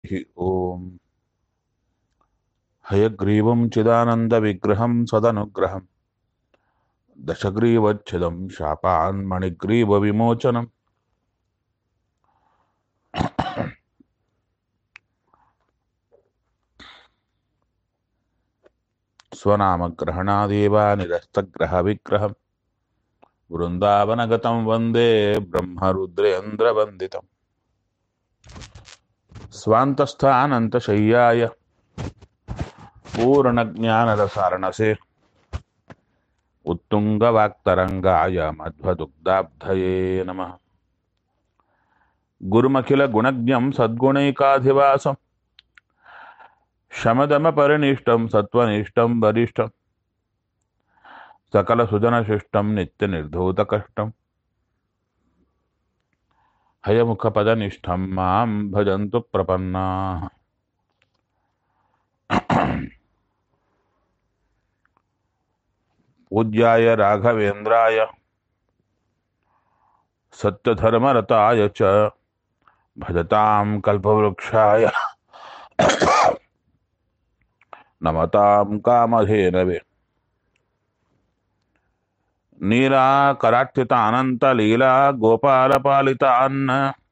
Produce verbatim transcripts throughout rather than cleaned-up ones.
ಓಂ ಹಯಗ್ರೀವಂ ಚಿದಾನಂದವಿಗ್ರಹಂ ಸದನುಗ್ರಹಂ ದಶಗ್ರೀವಚ್ಛಿದಂ ಶಾಪಾನ್ಮಣಿಗ್ರೀವವಿಮೋಚನಂ ಸ್ವನಾಮಗ್ರಹಣಾದೇವ ನಿರಸ್ತಗ್ರಹವಿಗ್ರಹಂ ವೃಂದಾವನಗತಂ ವಂದೇ ಬ್ರಹ್ಮರುದ್ರೇಂದ್ರವಂದಿತಂ ಸ್ವಾಂತಸ್ಥಾನಂತಶಯ್ಯಾಯ ಪೂರ್ಣಜ್ಞಾನರಸಾರಣಸೆ ಉತ್ತುಂಗವಾಕ್ತರಂಗಾಯ ಮಧ್ವದುಗ್ಧಾಬ್ಧಯೇ ನಮಃ ಗುರುಮಖಿಲ ಗುಣಜ್ಞಂ ಸದ್ಗುಣೈಕಾಧಿವಾಸಂ ಶಮದಮ ಪರಿನಿಷ್ಠಂ ಸತ್ವನಿಷ್ಠಂ ವರಿಷ್ಠಂ ಸಕಲ ಸುಜನಶಿಷ್ಟಂ ನಿತ್ಯ ನಿರ್ಧೂತ ಕಷ್ಟಂ ಹಯಮುಖ ಪದನಿಷ್ಠಂ ಮಾಂ ಭಜಂತು ಪ್ರಪನ್ನಾಃ ಪೂಜ್ಯಾಯ ರಾಘವೇಂದ್ರಾಯ ಸತ್ಯಧರ್ಮರತಾಯ ಚ ಭಜತಾಂ ಕಲ್ಪವೃಕ್ಷಾಯ ನಮತಾಂ ಕಾಮಧೇನವೇ ನೀಲಾಕರಾರ್ಚಿತ ಅನಂತ ಲೀಲಾ ಗೋಪಾಲ ಪಾಲಿತಾನ್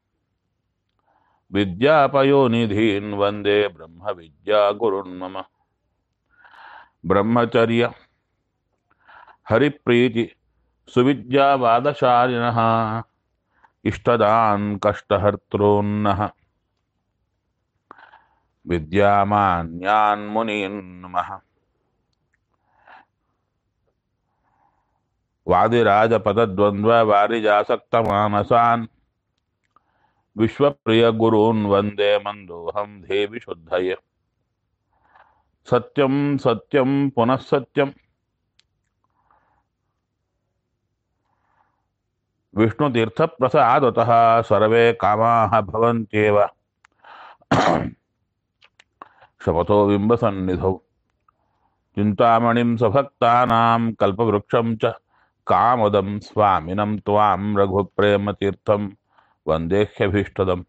ವಿದ್ಯಾಪಯೋನಿಧೀನ್ ವಂದೇ ಬ್ರಹ್ಮ ವಿದ್ಯಾ ಗುರುನ್ ಮಮ ಬ್ರಹ್ಮಚರ್ಯ ಹರಿಪ್ರೀತಿ ಸುವಿದ್ಯಾವಾದಶಾಲಿನಃ ಇಷ್ಟದಾನ್ ಕಷ್ಟಹರ್ತॄನ್ನಃ ವಿದ್ಯಾಮಾನ್ಯಾನ್ ಮುನೀನ್ ನಮಃ ವಾದಿರಾಜಪದದ್ವಂದ್ವ ವಾರಿಜಾಸಕ್ತಮಾನಸಾನ್ ವಿಶ್ವಪ್ರಿಯ ಗುರೂನ್ ವಂದೇ ಮಂದೋಹಂ ದೇವಿ ಶುದ್ಧಯೇ ಸತ್ಯಂ ಸತ್ಯಂ ಪುನಃ ಸತ್ಯಂ ವಿಷ್ಣುತೀರ್ಥಪ್ರಸಾದತಃ ಸರ್ವೇ ಕಾಮಾಃ ಭವಂತ್ಯೇವ ಶಪಥೋ ಬಿಂಬಸನ್ನಿಧೌ ಚಿಂತಾಮಣಿಂ ಸಭಕ್ತಾನಾಂ ಕಲ್ಪವೃಕ್ಷಂ ಚ ಕಾಮದಂ ಸ್ವಾಮಿನಂ ತ್ವಾಂ ರಘುಪ್ರೇಮತೀರ್ಥಂ ವಂದೇಹ್ಯಭೀಷ್ಟದಂ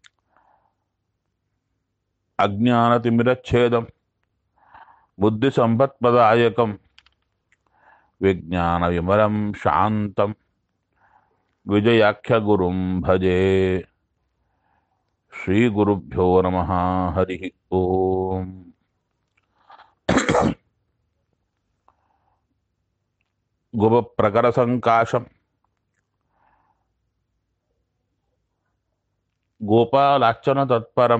ಅಜ್ಞಾನತಿಮಿರಚ್ಛೇದಂ ಬುದ್ಧಿಸಂಪತ್ಪ್ರದಾಯಕಂ ವಿಜ್ಞಾನವಿಮಲಂ ಶಾಂತಂ ವಿಜಯಾಖ್ಯಗುರುಂ ಭಜೆ ಶ್ರೀಗುರುಭ್ಯೋ ನಮಃ ಹರಿ ಓಂ ಗುರುಪ್ರಕರಸಂಕಾಶಂ ಗೋಪಾಲಾರ್ಚನ ತತ್ಪರಂ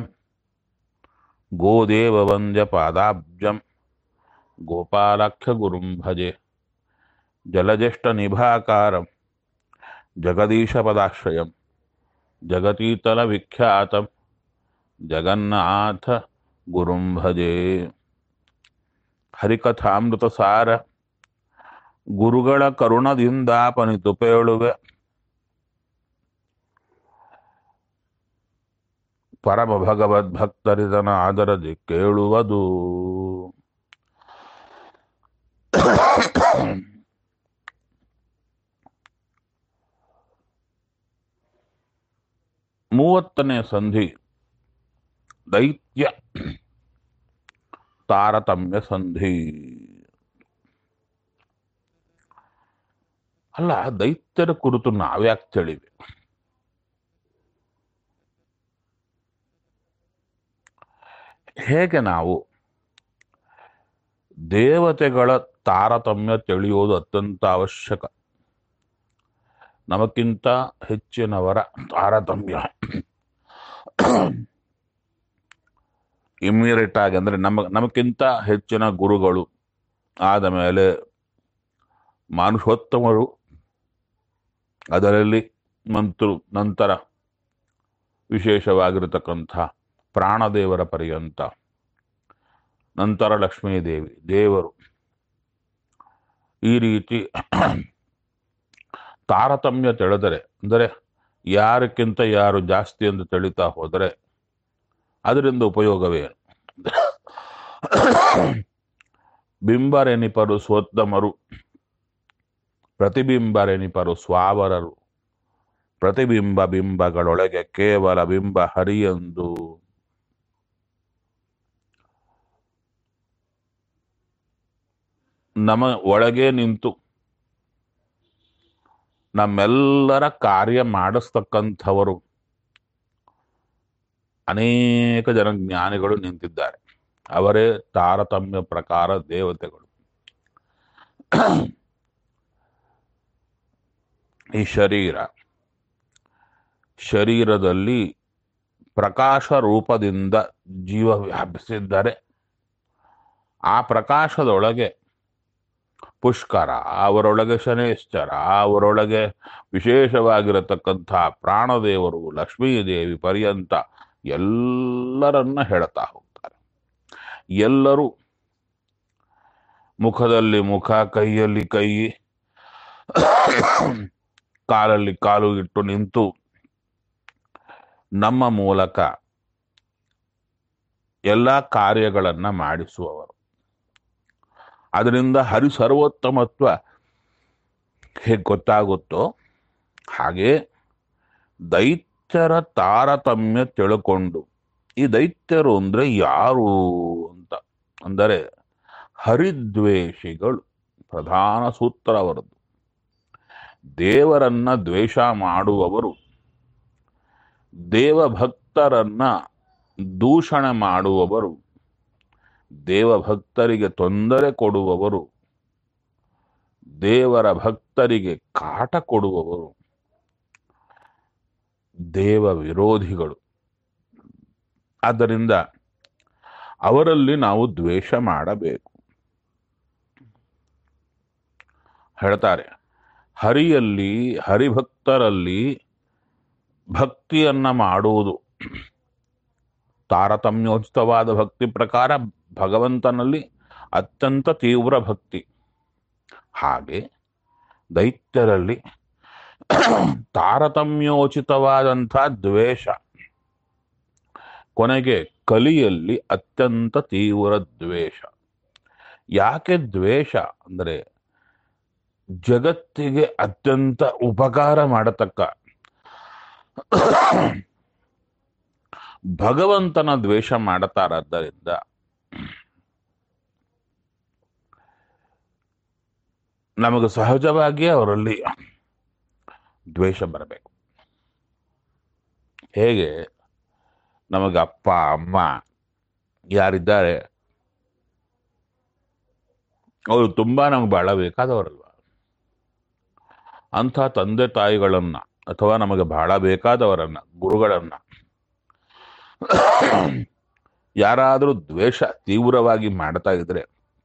ಗೋದೇವವಂದ್ಯಪಾದಾಬ್ಜಂ ಗೋಪಾಲಾಖ್ಯಗುರುಂ ಭಜೆ ಜಲಜ್ಯೇಷ್ಠನಿಭಾಕಾರಂ ಜಗದೀಶಪದಾಶ್ರಯಂ ಜಗತೀತಲವಿಖ್ಯಾತಂ ಜಗನ್ನಾಥ ಗುರುಂ ಭಜೆ ಹರಿಕಥಾಮೃತಸಾರ ಗುರುಗಳ ಕರುಣದಿಂದಾಪನಿತು ಪೇಳುವೆ ಪರಮ ಭಗವದ್ಭಕ್ತರಿದನ ಆದರದಿ ಕೇಳುವುದು ಮೂವತ್ತನೇ ಸಂಧಿ ದೈತ್ಯ ತಾರತಮ್ಯ ಸಂಧಿ. ಅಲ್ಲ, ದೈತ್ಯರ ಕುರಿತು ನಾವ್ಯಾಕೆ ತಿಳಿವೆ? ಹೇಗೆ ನಾವು ದೇವತೆಗಳ ತಾರತಮ್ಯ ತಿಳಿಯುವುದು ಅತ್ಯಂತ ಅವಶ್ಯಕ. ನಮಕ್ಕಿಂತ ಹೆಚ್ಚಿನವರ ತಾರತಮ್ಯ ಇಮ್ಮಿಡಿಯೇಟ್ ಆಗಿ ಅಂದರೆ ನಮ್ಮ ನಮಕ್ಕಿಂತ ಹೆಚ್ಚಿನ ಗುರುಗಳು ಆದ ಮೇಲೆ ಮಾನುಷೋತ್ತಮರು, ಅದರಲ್ಲಿ ಮಂತ್ರ ನಂತರ ವಿಶೇಷವಾಗಿರತಕ್ಕಂಥ ಪ್ರಾಣದೇವರ ಪರ್ಯಂತ, ನಂತರ ಲಕ್ಷ್ಮೀದೇವಿ, ದೇವರು, ಈ ರೀತಿ ತಾರತಮ್ಯ ತಿಳಿದರೆ, ಅಂದರೆ ಯಾರಕ್ಕಿಂತ ಯಾರು ಜಾಸ್ತಿ ಎಂದು ತಿಳಿತಾ ಹೋದರೆ ಅದರಿಂದ ಉಪಯೋಗವೇನು? ಬಿಂಬರೆನಿಪರು ಸ್ವೋತ್ತಮರು, ಪ್ರತಿಬಿಂಬರೆನಿಪರು ಸ್ವಾವರರು, ಪ್ರತಿಬಿಂಬ ಬಿಂಬಗಳೊಳಗೆ ಕೇವಲ ಬಿಂಬ ಹರಿಯಂದು ನಮ್ಮ ಒಳಗೆ ನಿಂತು ನಮ್ಮೆಲ್ಲರ ಕಾರ್ಯ ಮಾಡಿಸ್ತಕ್ಕಂಥವರು ಅನೇಕ ಜನ ಜ್ಞಾನಿಗಳು ನಿಂತಿದ್ದಾರೆ. ಅವರೇ ತಾರತಮ್ಯ ಪ್ರಕಾರ ದೇವತೆಗಳು. ಈ ಶರೀರ ಶರೀರದಲ್ಲಿ ಪ್ರಕಾಶ ರೂಪದಿಂದ ಜೀವ ವ್ಯಾಪಿಸಿದ್ದಾರೆ. ಆ ಪ್ರಕಾಶದೊಳಗೆ ಪುಷ್ಕರ, ಅವರೊಳಗೆ ಶನೇಶ್ಚರ, ಅವರೊಳಗೆ ವಿಶೇಷವಾಗಿರತಕ್ಕಂಥ ಪ್ರಾಣದೇವರು, ಲಕ್ಷ್ಮೀದೇವಿ ಪರ್ಯಂತ ಎಲ್ಲರನ್ನ ಹೇಳ್ತಾ ಹೋಗ್ತಾರೆ. ಎಲ್ಲರೂ ಮುಖದಲ್ಲಿ ಮುಖ, ಕೈಯಲ್ಲಿ ಕೈ, ಕಾಲಲ್ಲಿ ಕಾಲು ಇಟ್ಟು ನಿಂತು ನಮ್ಮ ಮೂಲಕ ಎಲ್ಲ ಕಾರ್ಯಗಳನ್ನ ಮಾಡಿಸುವವರು. ಅದರಿಂದ ಹರಿಸರ್ವೋತ್ತಮತ್ವ ಹೇಗೆ ಗೊತ್ತಾಗುತ್ತೋ ಹಾಗೆ ದೈತ್ಯರ ತಾರತಮ್ಯ ತಿಳ್ಕೊಂಡು, ಈ ದೈತ್ಯರು ಅಂದ್ರೆ ಯಾರು ಅಂತ ಅಂದರೆ ಹರಿದ್ವೇಷಿಗಳು. ಪ್ರಧಾನ ಸೂತ್ರ ಅವರದ್ದು. ದೇವರನ್ನ ದ್ವೇಷ ಮಾಡುವವರು, ದೇವಭಕ್ತರನ್ನ ದೂಷಣೆ ಮಾಡುವವರು, ದೇವಭಕ್ತರಿಗೆ ತೊಂದರೆ ಕೊಡುವವರು, ದೇವರ ಭಕ್ತರಿಗೆ ಕಾಟ ಕೊಡುವವರು ದೇವ ವಿರೋಧಿಗಳು. ಆದ್ದರಿಂದ ಅವರಲ್ಲಿ ನಾವು ದ್ವೇಷ ಮಾಡಬೇಕು. ಹೇಳ್ತಾರೆ, ಹರಿಯಲ್ಲಿ ಹರಿಭಕ್ತರಲ್ಲಿ ಭಕ್ತಿಯನ್ನ ಮಾಡುವುದು, ತಾರತಮ್ಯೋಚಿತವಾದ ಭಕ್ತಿ ಪ್ರಕಾರ ಭಗವಂತನಲ್ಲಿ ಅತ್ಯಂತ ತೀವ್ರ ಭಕ್ತಿ. ಹಾಗೆ ದೈತ್ಯರಲ್ಲಿ ತಾರತಮ್ಯೋಚಿತವಾದಂಥ ದ್ವೇಷ, ಕೊನೆಗೆ ಕಲಿಯಲ್ಲಿ ಅತ್ಯಂತ ತೀವ್ರ ದ್ವೇಷ. ಯಾಕೆ ದ್ವೇಷ ಅಂದರೆ ಜಗತ್ತಿಗೆ ಅತ್ಯಂತ ಉಪಕಾರ ಮಾಡತಕ್ಕ ಭಗವಂತನ ದ್ವೇಷ ಮಾಡುತ್ತಾರಾದ್ದರಿಂದ ನಮಗೆ ಸಹಜವಾಗಿ ಅವರಲ್ಲಿ ದ್ವೇಷ ಬರಬೇಕು. ಹೇಗೆ ನಮಗೆ ಅಪ್ಪ ಅಮ್ಮ ಯಾರಿದ್ದಾರೆ ಅವರು ತುಂಬಾ ನಮ್ಗೆ ಬಹಳ ಬೇಕಾದವರಲ್ವ. ಅಂಥ ತಂದೆ ತಾಯಿಗಳನ್ನ ಅಥವಾ ನಮಗೆ ಬಹಳ ಬೇಕಾದವರನ್ನ, ಗುರುಗಳನ್ನ ಯಾರಾದರೂ ದ್ವೇಷ ತೀವ್ರವಾಗಿ ಮಾಡ್ತಾ ಇದ್ರೆ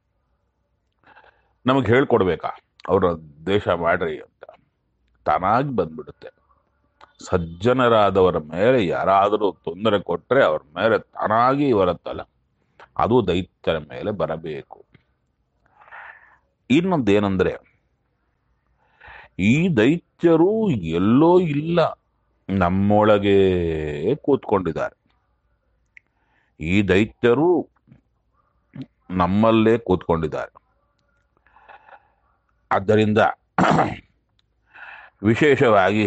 ನಮಗೆ ಹೇಳ್ಕೊಡ್ಬೇಕಾ ಅವರ ದ್ವೇಷ ಮಾಡ್ರಿ ಅಂತ? ತಾನಾಗಿ ಬಂದ್ಬಿಡುತ್ತೆ. ಸಜ್ಜನರಾದವರ ಮೇಲೆ ಯಾರಾದರೂ ತೊಂದರೆ ಕೊಟ್ರೆ ಅವ್ರ ಮೇಲೆ ತಾನಾಗಿ ಬರುತ್ತಲ್ಲ, ಅದು ದೈತ್ಯರ ಮೇಲೆ ಬರಬೇಕು. ಇನ್ನೊಂದೇನೆಂದ್ರೆ, ಈ ದೈತ್ಯರು ಎಲ್ಲೋ ಇಲ್ಲ, ನಮ್ಮೊಳಗೆ ಕೂತ್ಕೊಂಡಿದ್ದಾರೆ. ಈ ದೈತ್ಯರು ನಮ್ಮಲ್ಲೇ ಕೂತ್ಕೊಂಡಿದ್ದಾರೆ. ಆದ್ದರಿಂದ ವಿಶೇಷವಾಗಿ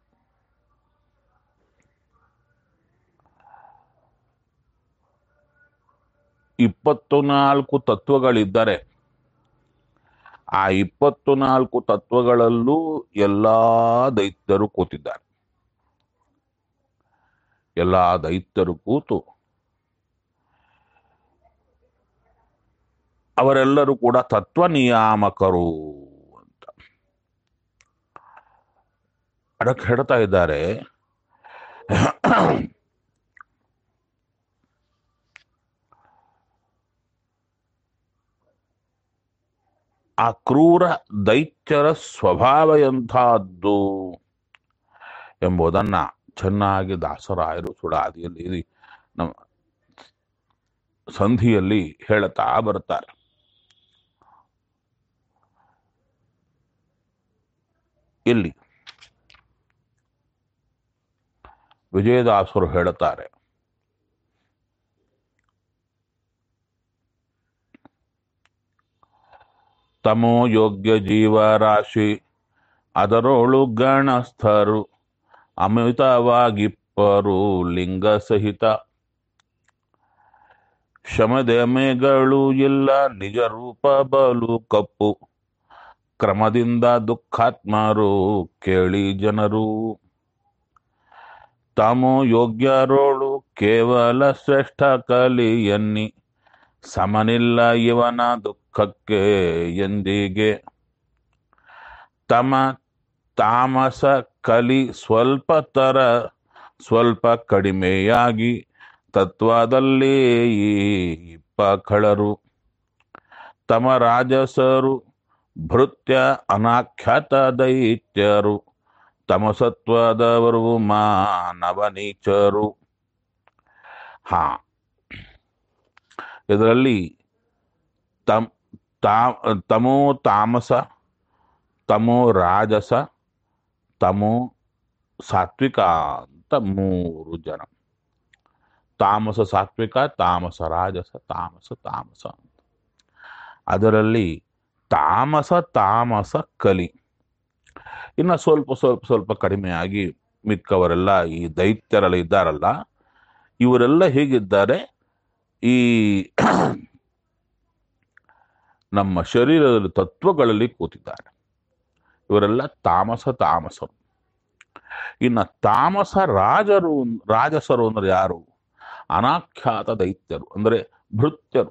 ಇಪ್ಪತ್ತು ನಾಲ್ಕು ತತ್ವಗಳಿದ್ದಾರೆ. ಆ ಇಪ್ಪತ್ತು ನಾಲ್ಕು ತತ್ವಗಳಲ್ಲೂ ಎಲ್ಲಾ ದೈತ್ಯರು ಕೂತಿದ್ದಾರೆ. ಎಲ್ಲಾ ದೈತ್ಯರು ಕೂತು ಅವರೆಲ್ಲರೂ ಕೂಡ ತತ್ವ ನಿಯಾಮಕರು ಅಂತ ಅದಕ್ಕೆ ಹೇಳ್ತಾ ಇದ್ದಾರೆ. ಆ ಕ್ರೂರ ದೈತ್ಯರ ಸ್ವಭಾವ ಎಂಥದ್ದು ಎಂಬುದನ್ನ ಚೆನ್ನಾಗಿ ದಾಸರಾಯರು ಸುಡಾದಿಯಲ್ಲಿ ನಮ್ಮ ಸಂಧಿಯಲ್ಲಿ ಹೇಳುತ್ತಾ ಬರ್ತಾರೆ. ಇಲ್ಲಿ ವಿಜಯದಾಸರು ಹೇಳುತ್ತಾರೆ, ತಮೋ ಯೋಗ್ಯ ಜೀವರಾಶಿ ಅದರೊಳು ಗಣಸ್ಥರು ಅಮಿತವಾಗಿಪ್ಪರು ಲಿಂಗ ಸಹಿತ ಶಮದಮೆಗಳು ಇಲ್ಲ ನಿಜ ರೂಪ ಬಲು ಕಪ್ಪು ಕ್ರಮದಿಂದ ದುಃಖಾತ್ಮರು ಕೇಳಿ ಜನರು ತಾಮೋ ಯೋಗ್ಯರೋಳು ಕೇವಲ ಶ್ರೇಷ್ಠ ಕಲಿ ಎನ್ನಿ ಸಮನಿಲ್ಲ ಇವನ ದುಃಖಕ್ಕೆ ಎಂದಿಗೆ ತಮ ತಾಮಸ ಕಲಿ ಸ್ವಲ್ಪ ತರ ಸ್ವಲ್ಪ ಕಡಿಮೆಯಾಗಿ ತತ್ವದಲ್ಲಿ ಈ ಇಪ್ಪ ಖಳರು ತಮ ರಾಜಸರು ಭೃತ್ಯ ಅನಾಖ್ಯಾತ ದೈತ್ಯರು ತಮಸತ್ವದವರು ಮಾನವ ನೀಚರು. ಹಾ, ಇದರಲ್ಲಿ ತಮ್ ತಾ ತಮೋ ತಾಮಸ, ತಮೋ ರಾಜಸ, ತಮೋ ಸಾತ್ವಿಕ ಅಂತ ಮೂರು ಜನ. ತಾಮಸ ಸಾತ್ವಿಕ, ತಾಮಸ ರಾಜಸ, ತಾಮಸ ತಾಮಸ ಅಂತ. ಅದರಲ್ಲಿ ತಾಮಸ ತಾಮಸ ಕಲಿ ಇನ್ನು ಸ್ವಲ್ಪ ಸ್ವಲ್ಪ ಸ್ವಲ್ಪ ಕಡಿಮೆಯಾಗಿ ಮಿಕ್ಕವರೆಲ್ಲ ಈ ದೈತ್ಯರೆಲ್ಲ ಇದ್ದಾರಲ್ಲ, ಇವರೆಲ್ಲ ಹೇಗಿದ್ದಾರೆ, ಈ ನಮ್ಮ ಶರೀರದ ತತ್ವಗಳಲ್ಲಿ ಕೂತಿದ್ದಾರೆ. ಇವರೆಲ್ಲ ತಾಮಸ ತಾಮಸರು. ಇನ್ನು ತಾಮಸ ರಾಜರು ರಾಜಸರು ಅಂದ್ರೆ ಯಾರು? ಅನಾಖ್ಯಾತ ದೈತ್ಯರು ಅಂದ್ರೆ ಭೃತ್ಯರು.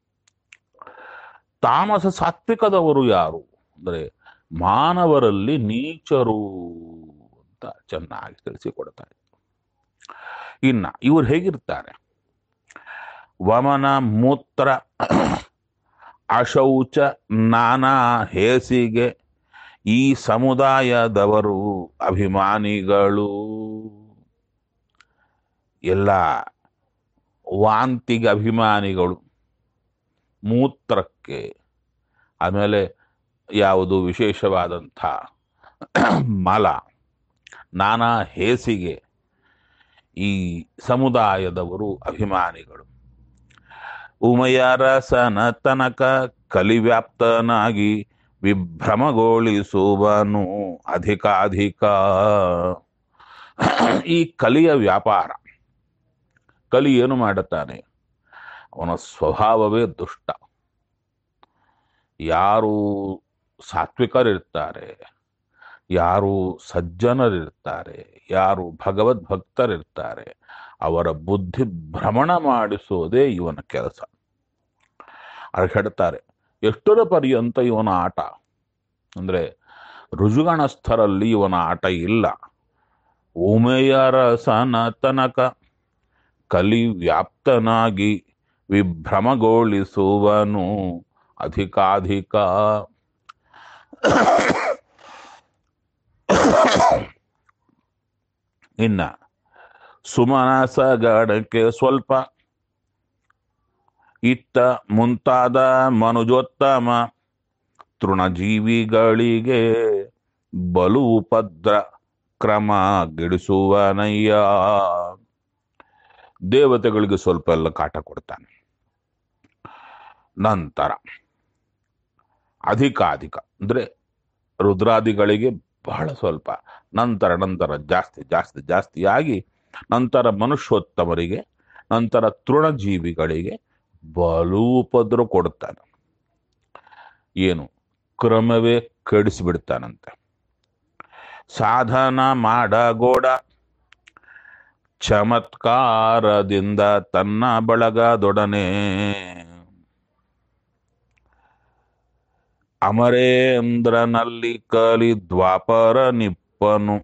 ತಾಮಸ ಸಾತ್ವಿಕದವರು ಯಾರು ಅಂದ್ರೆ ಮಾನವರಲ್ಲಿ ನೀಚರು ಅಂತ ಚೆನ್ನಾಗಿ ತಿಳಿಸಿಕೊಡ್ತಾರೆ. ಇನ್ನ ಇವರು ಹೇಗಿರ್ತಾರೆ? ವಮನ ಮೂತ್ರ ಅಶೌಚ ನಾನಾ ಹೇಸಿಗೆ ಈ ಸಮುದಾಯದವರು ಅಭಿಮಾನಿಗಳು. ಎಲ್ಲ ವಾಂತಿಗೆ ಅಭಿಮಾನಿಗಳು, ಮೂತ್ರಕ್ಕೆ, ಆಮೇಲೆ ಯಾವುದು ವಿಶೇಷವಾದಂಥ ಮಲ, ನಾನಾ ಹೇಸಿಗೆ ಈ ಸಮುದಾಯದವರು ಅಭಿಮಾನಿಗಳು. ಉಮಯರಸನ ತನಕ ಕಲಿವ್ಯಾಪ್ತನಾಗಿ ವಿಭ್ರಮಗೊಳಿಸುವನು ಅಧಿಕಾಧಿಕ. ಈ ಕಲಿಯ ವ್ಯಾಪಾರ, ಕಲಿ ಏನು ಮಾಡುತ್ತಾನೆ? ಅವನ ಸ್ವಭಾವವೇ ದುಷ್ಟ. ಯಾರು ಸಾತ್ವಿಕರಿರ್ತಾರೆ, ಯಾರು ಸಜ್ಜನರಿರ್ತಾರೆ, ಯಾರು ಭಗವದ್ಭಕ್ತರಿರ್ತಾರೆ, ಅವರ ಬುದ್ಧಿ ಭ್ರಮಣ ಮಾಡಿಸೋದೇ ಇವನ ಕೆಲಸ. ಅದು ಹೇಳ್ತಾರೆ, ಎಷ್ಟರ ಪರ್ಯಂತ ಇವನ ಆಟ ಅಂದ್ರೆ ರುಜುಗಣಸ್ಥರಲ್ಲಿ ಇವನ ಆಟ ಇಲ್ಲ. ಉಮೆಯರ ಸನ ತನಕ ಕಲಿ ವ್ಯಾಪ್ತನಾಗಿ ವಿಭ್ರಮಗೊಳಿಸುವನು ಅಧಿಕಾಧಿಕ. ಇನ್ನ ಸುಮನಸಗಣಕ್ಕೆ ಸ್ವಲ್ಪ ಇತ್ತ ಮುಂತಾದ ಮನುಜೋತ್ತಮ ತೃಣಜೀವಿಗಳಿಗೆ ಬಲು ಉಪದ್ರ ಕ್ರಮ ಗಿಡಿಸುವನಯ್ಯ. ದೇವತೆಗಳಿಗೆ ಸ್ವಲ್ಪ ಎಲ್ಲ ಕಾಟ ಕೊಡ್ತಾನೆ. ನಂತರ ಅಧಿಕಾಧಿಕ ಅಂದ್ರೆ ರುದ್ರಾದಿಗಳಿಗೆ ಬಹಳ ಸ್ವಲ್ಪ, ನಂತರ ನಂತರ ಜಾಸ್ತಿ ಜಾಸ್ತಿ ಜಾಸ್ತಿಯಾಗಿ ನಂತರ ಮನುಷ್ಯೋತ್ತಮರಿಗೆ, ನಂತರ ತೃಣಜೀವಿಗಳಿಗೆ ಬಲು ಉಪದ್ರ ಕೊಡುತ್ತಾನೆ. ಏನು? ಕ್ರಮವೇ ಕೆಡಿಸಿಬಿಡ್ತಾನಂತೆ. ಸಾಧನ ಮಾಡಗೋಡ ಚಮತ್ಕಾರದಿಂದ ತನ್ನ ಬಳಗದೊಡನೆ ಅಮರೇಂದ್ರನಲ್ಲಿ ಕಲಿ ದ್ವಾಪರ ನಿಪ್ಪನು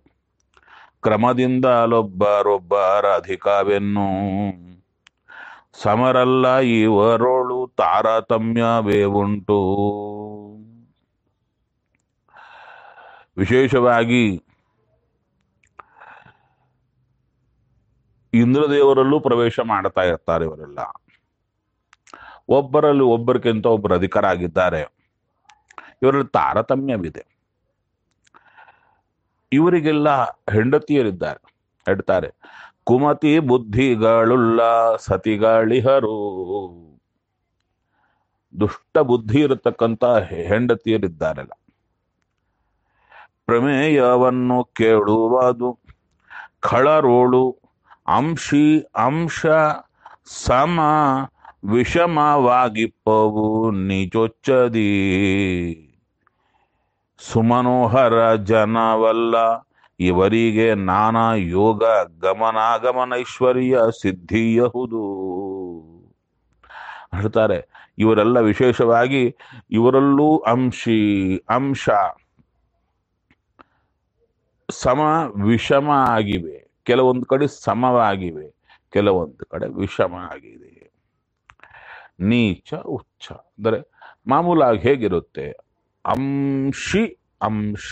ಕ್ರಮದಿಂದಲೊಬ್ಬರೊಬ್ಬರ ಅಧಿಕವೆನ್ನು ಸಮರಲ್ಲ ಇವರೋಳು ತಾರತಮ್ಯವೇ ಉಂಟು. ವಿಶೇಷವಾಗಿ ಇಂದ್ರದೇವರಲ್ಲೂ ಪ್ರವೇಶ ಮಾಡ್ತಾ ಇರ್ತಾರೆ ಇವರೆಲ್ಲ. ಒಬ್ಬರಲ್ಲಿ ಒಬ್ಬರಿಗಿಂತ ಒಬ್ಬರು ಅಧಿಕರಾಗಿದ್ದಾರೆ. ಇವರಲ್ಲಿ ತಾರತಮ್ಯವಿದೆ. ಇವರಿಗೆಲ್ಲ ಹೆಂಡತಿಯರಿದ್ದಾರೆ. ಹೇಳ್ತಾರೆ, ಕುಮತಿ ಬುದ್ಧಿಗಳುಳ್ಳ ಸತಿಗಳಿಹರು. ದುಷ್ಟ ಬುದ್ಧಿ ಇರತಕ್ಕಂತ ಹೆಂಡತಿಯರಿದ್ದಾರಲ್ಲ. ಪ್ರಮೇಯವನ್ನು ಕೇಳುವುದು ಖಳರೋಳು ಅಂಶಿ ಅಂಶ ಸಮ ವಿಷಮವಾಗಿಪ್ಪವು ನೀಚೊಚ್ಚದಿ ಸುಮನೋಹರ ಜನವಲ್ಲ ಇವರಿಗೆ ನಾನಾ ಯೋಗ ಗಮನಾಗಮನೈಶ್ವರ್ಯ ಸಿದ್ಧಿಯಹುದು ಹೇಳ್ತಾರೆ. ಇವರೆಲ್ಲ ವಿಶೇಷವಾಗಿ ಇವರಲ್ಲೂ ಅಂಶಿ ಅಂಶ ಸಮ ವಿಷಮ ಆಗಿವೆ, ಕೆಲವೊಂದು ಕಡೆ ಸಮವಾಗಿವೆ, ಕೆಲವೊಂದು ಕಡೆ ವಿಷಮ ಆಗಿದೆ. ನೀಚ ಉಚ್ಚ ಅಂದರೆ ಮಾಮೂಲಾಗಿ ಹೇಗಿರುತ್ತೆ, ಅಂಶಿ ಅಂಶ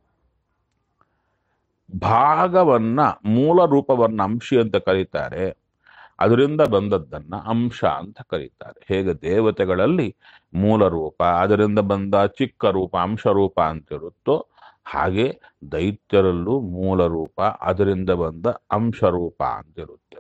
ಭಾಗವನ್ನ ಮೂಲ ರೂಪವನ್ನ ಅಂಶಿ ಅಂತ ಕರೀತಾರೆ, ಅದರಿಂದ ಬಂದದ್ದನ್ನ ಅಂಶ ಅಂತ ಕರೀತಾರೆ. ಹೇಗೆ ದೇವತೆಗಳಲ್ಲಿ ಮೂಲ ರೂಪ ಅದರಿಂದ ಬಂದ ಚಿಕ್ಕ ರೂಪ ಅಂಶ ರೂಪ ಅಂತಿರುತ್ತೋ ಹಾಗೆ ದೈತ್ಯರಲ್ಲೂ ಮೂಲ ರೂಪ ಅದರಿಂದ ಬಂದ ಅಂಶ ರೂಪ ಅಂತಿರುತ್ತೆ.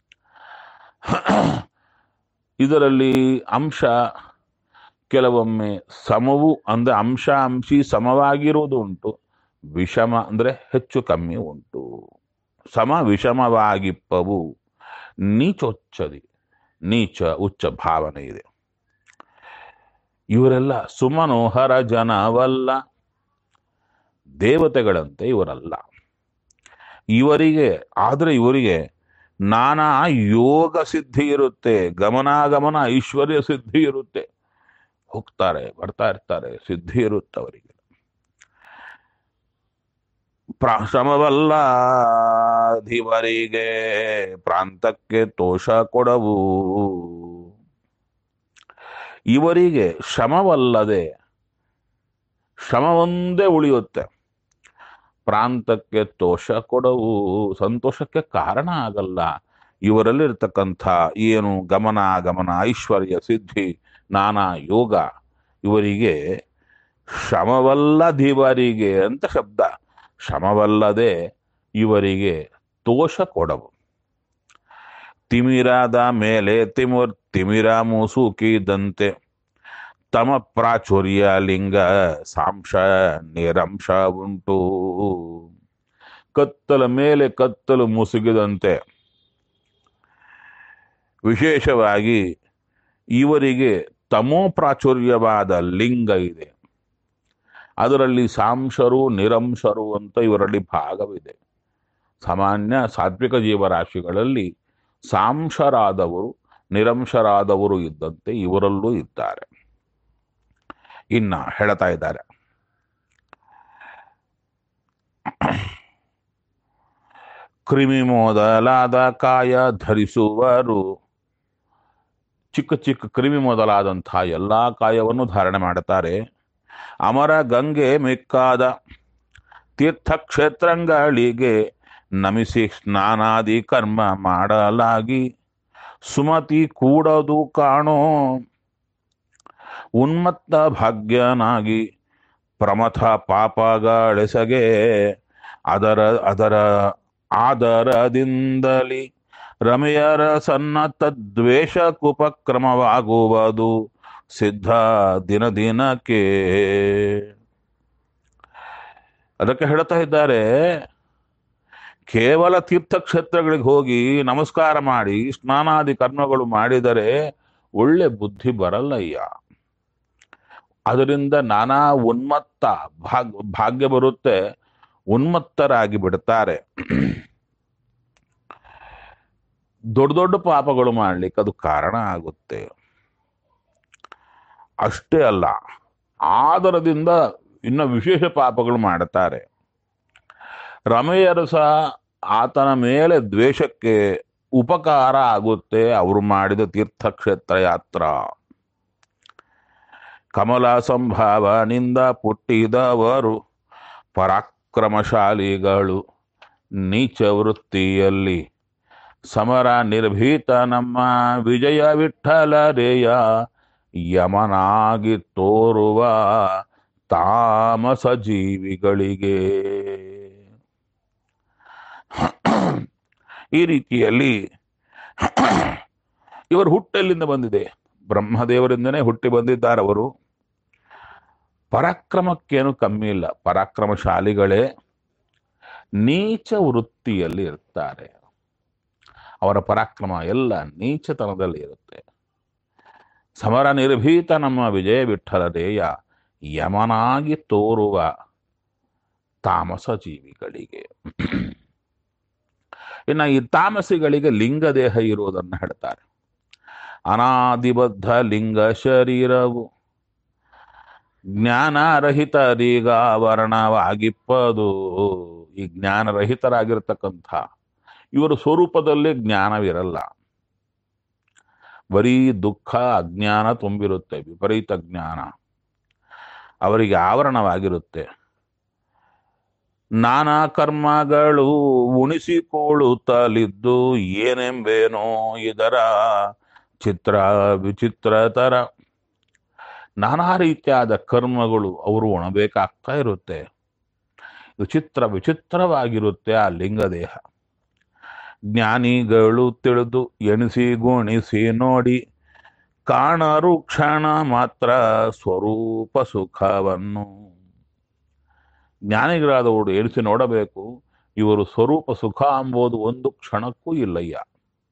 ಇದರಲ್ಲಿ ಅಂಶ ಕೆಲವೊಮ್ಮೆ ಸಮವು ಅಂದ್ರೆ ಅಂಶ ಅಂಶಿ ಸಮವಾಗಿರುವುದು ಉಂಟು, ವಿಷಮ ಅಂದ್ರೆ ಹೆಚ್ಚು ಕಮ್ಮಿ ಉಂಟು. ಸಮ ವಿಷಮವಾಗಿಪ್ಪವು ನೀಚೊಚ್ಚದಿ ನೀಚ ಉಚ್ಚ ಭಾವನೆ ಇದೆ. ಇವರೆಲ್ಲ ಸುಮನೋಹರ ಜನವಲ್ಲ, ದೇವತೆಗಳಂತೆ ಇವರಲ್ಲ. ಇವರಿಗೆ ಆದ್ರೆ ಇವರಿಗೆ ನಾನಾ ಯೋಗ ಸಿದ್ಧಿ ಇರುತ್ತೆ, ಗಮನಾಗಮನ ಐಶ್ವರ್ಯ ಸಿದ್ಧಿ ಇರುತ್ತೆ, ಹೋಗ್ತಾರೆ ಬರ್ತಾ ಇರ್ತಾರೆ, ಸಿದ್ಧಿ ಇರುತ್ತೆ ಅವರಿಗೆ. ಶ್ರಮವಲ್ಲ ಧಿವರಿಗೆ ಪ್ರಾಂತಕ್ಕೆ ತೋಷ ಕೊಡವು. ಇವರಿಗೆ ಶ್ರಮವಲ್ಲದೆ ಶ್ರಮ ಒಂದೇ ಉಳಿಯುತ್ತೆ, ಪ್ರಾಂತಕ್ಕೆ ತೋಷ ಕೊಡವು ಸಂತೋಷಕ್ಕೆ ಕಾರಣ ಆಗಲ್ಲ. ಇವರಲ್ಲಿರ್ತಕ್ಕಂಥ ಏನು ಗಮನ ಗಮನ ಐಶ್ವರ್ಯ ಸಿದ್ಧಿ ನಾನಾ ಯೋಗ ಇವರಿಗೆ ಶ್ರಮವಲ್ಲದಿವರಿಗೆ ಅಂತ ಶಬ್ದ, ಶ್ರಮವಲ್ಲದೆ ಇವರಿಗೆ ತೋಷ ಕೊಡವು. ತಿಮಿರಾದ ಮೇಲೆ ತಿಮುರ್ ತಿಮಿರ ಮೂಸುಕಿದಂತೆ ತಮ ಪ್ರಾಚುರ್ಯ ಲಿಂಗ ಸಾಂಶ ನಿರಂಶ ಉಂಟು. ಕತ್ತಲ ಮೇಲೆ ಕತ್ತಲು ಮುಸುಗಿದಂತೆ ವಿಶೇಷವಾಗಿ ಇವರಿಗೆ ತಮೋ ಪ್ರಾಚುರ್ಯವಾದ ಲಿಂಗ ಇದೆ, ಅದರಲ್ಲಿ ಸಾಂಶರು ನಿರಂಶರು ಅಂತ ಇವರಲ್ಲಿ ಭಾಗವಿದೆ. ಸಾಮಾನ್ಯ ಸಾತ್ವಿಕ ಜೀವರಾಶಿಗಳಲ್ಲಿ ಸಾಂಶರಾದವರು ನಿರಂಶರಾದವರು ಇದ್ದಂತೆ ಇವರಲ್ಲೂ ಇದ್ದಾರೆ. ಇನ್ನ ಹೇಳ್ತಾ ಇದ್ದಾರೆ, ಕ್ರಿಮಿ ಮೊದಲಾದ ಕಾಯ ಧರಿಸುವರು. ಚಿಕ್ಕ ಚಿಕ್ಕ ಕ್ರಿಮಿ ಮೊದಲಾದಂತಹ ಎಲ್ಲಾ ಕಾಯವನ್ನು ಧಾರಣೆ ಮಾಡುತ್ತಾರೆ. ಅಮರ ಗಂಗೆ ಮಿಕ್ಕಾದ ತೀರ್ಥಕ್ಷೇತ್ರಗಳಿಗೆ ನಮಿಸಿ ಸ್ನಾನಾದಿ ಕರ್ಮ ಮಾಡಲಾಗಿ ಸುಮತಿ ಕೂಡದು ಕಾಣೋ ಉನ್ಮತ್ತ ಭಾಗ್ಯನಾಗಿ ಪ್ರಮಥ ಪಾಪಗಳೆಸಗೆ ಅದರ ಅದರ ಆದರದಿಂದಲಿ ರಮೆಯರ ಸನ್ನತ ದ್ವೇಷ ಕುಪಕ್ರಮವಾಗುವುದು ಸಿದ್ಧ ದಿನ ದಿನಕ್ಕೆ. ಅದಕ್ಕೆ ಹೇಳ್ತಾ ಇದ್ದಾರೆ, ಕೇವಲ ತೀರ್ಥಕ್ಷೇತ್ರಗಳಿಗೆ ಹೋಗಿ ನಮಸ್ಕಾರ ಮಾಡಿ ಸ್ನಾನಾದಿ ಕರ್ಮಗಳು ಮಾಡಿದರೆ ಒಳ್ಳೆ ಬುದ್ಧಿ ಬರಲ್ಲಯ್ಯ. ಅದರಿಂದ ನಾನಾ ಉನ್ಮತ್ತ ಭಾಗ್ಯ ಭಾಗ್ಯ ಬರುತ್ತೆ, ಉನ್ಮತ್ತರಾಗಿ ಬಿಡ್ತಾರೆ. ದೊಡ್ಡ ದೊಡ್ಡ ಪಾಪಗಳು ಮಾಡ್ಲಿಕ್ಕೆ ಅದು ಕಾರಣ ಆಗುತ್ತೆ. ಅಷ್ಟೇ ಅಲ್ಲ, ಆದರದಿಂದ ಇನ್ನು ವಿಶೇಷ ಪಾಪಗಳು ಮಾಡುತ್ತಾರೆ. ರಮೆಯರಸ ಆತನ ಮೇಲೆ ದ್ವೇಷಕ್ಕೆ ಉಪಕಾರ ಆಗುತ್ತೆ ಅವರು ಮಾಡಿದ ತೀರ್ಥಕ್ಷೇತ್ರ ಯಾತ್ರ. ಕಮಲ ಸಂಭಾವನಿಂದ ಪುಟ್ಟಿದವರು ಪರಾಕ್ರಮಶಾಲಿಗಳು ನೀಚ ವೃತ್ತಿಯಲ್ಲಿ ಸಮರ ನಿರ್ಭೀತ ನಮ್ಮ ವಿಜಯ ವಿಠ್ಠಲರೇಯ ಯಮನಾಗಿ ತೋರುವ ತಾಮಸ ಜೀವಿಗಳಿಗೆ. ಈ ರೀತಿಯಲ್ಲಿ ಇವರು ಹುಟ್ಟೆಲ್ಲಿಂದ ಬಂದಿದೆ? ಬ್ರಹ್ಮದೇವರಿಂದನೇ ಹುಟ್ಟಿ ಬಂದಿದ್ದಾರೆ ಅವರು. ಪರಾಕ್ರಮಕ್ಕೇನು ಕಮ್ಮಿ ಇಲ್ಲ, ಪರಾಕ್ರಮಶಾಲಿಗಳೇ ನೀಚ ವೃತ್ತಿಯಲ್ಲಿ ಇರ್ತಾರೆ. ಅವರ ಪರಾಕ್ರಮ ಎಲ್ಲ ನೀಚತನದಲ್ಲಿ ಇರುತ್ತೆ. ಸಮರ ನಿರ್ಭೀತ ನಮ್ಮ ವಿಜಯ ವಿಠಲರೇಯ ಯಮನಾಗಿ ತೋರುವ ತಾಮಸ ಜೀವಿಗಳಿಗೆ. ಇನ್ನು ಈ ತಾಮಸಿಗಳಿಗೆ ಲಿಂಗ ದೇಹ ಇರುವುದನ್ನು ಹೇಳ್ತಾರೆ. ಅನಾದಿಬದ್ಧ ಲಿಂಗ ಶರೀರವು ಜ್ಞಾನರಹಿತರೀಗ ವರ್ಣವಾಗಿಪ್ಪದು. ಈ ಜ್ಞಾನರಹಿತರಾಗಿರ್ತಕ್ಕಂಥ ಇವರು ಸ್ವರೂಪದಲ್ಲಿ ಜ್ಞಾನವಿರಲ್ಲ, ಬರೀ ದುಃಖ ಅಜ್ಞಾನ ತುಂಬಿರುತ್ತೆ, ವಿಪರೀತ ಜ್ಞಾನ ಅವರಿಗೆ ಆವರಣವಾಗಿರುತ್ತೆ. ನಾನಾ ಕರ್ಮಗಳು ಉಣಿಸಿಕೊಳ್ಳುತ್ತಲಿದ್ದು ಏನೆಂಬೇನೋ ಇದರ ಚಿತ್ರ ವಿಚಿತ್ರತರ. ನಾನಾ ರೀತಿಯಾದ ಕರ್ಮಗಳು ಅವರು ಉಣಬೇಕಾಗ್ತಾ ಇರುತ್ತೆ. ವಿಚಿತ್ರ ವಿಚಿತ್ರವಾಗಿರುತ್ತೆ ಆ ಲಿಂಗದೇಹ. ಜ್ಞಾನಿಗಳು ತಿಳಿದು ಎಣಿಸಿ ಗುಣಿಸಿ ನೋಡಿ ಕಾಣರು ಕ್ಷಣ ಮಾತ್ರ ಸ್ವರೂಪ ಸುಖವನ್ನು. ಜ್ಞಾನಿಗಳಾದವರು ಎಣಿಸಿ ನೋಡಬೇಕು, ಇವರು ಸ್ವರೂಪ ಸುಖ ಎಂಬುದು ಒಂದು ಕ್ಷಣಕ್ಕೂ ಇಲ್ಲಯ್ಯ.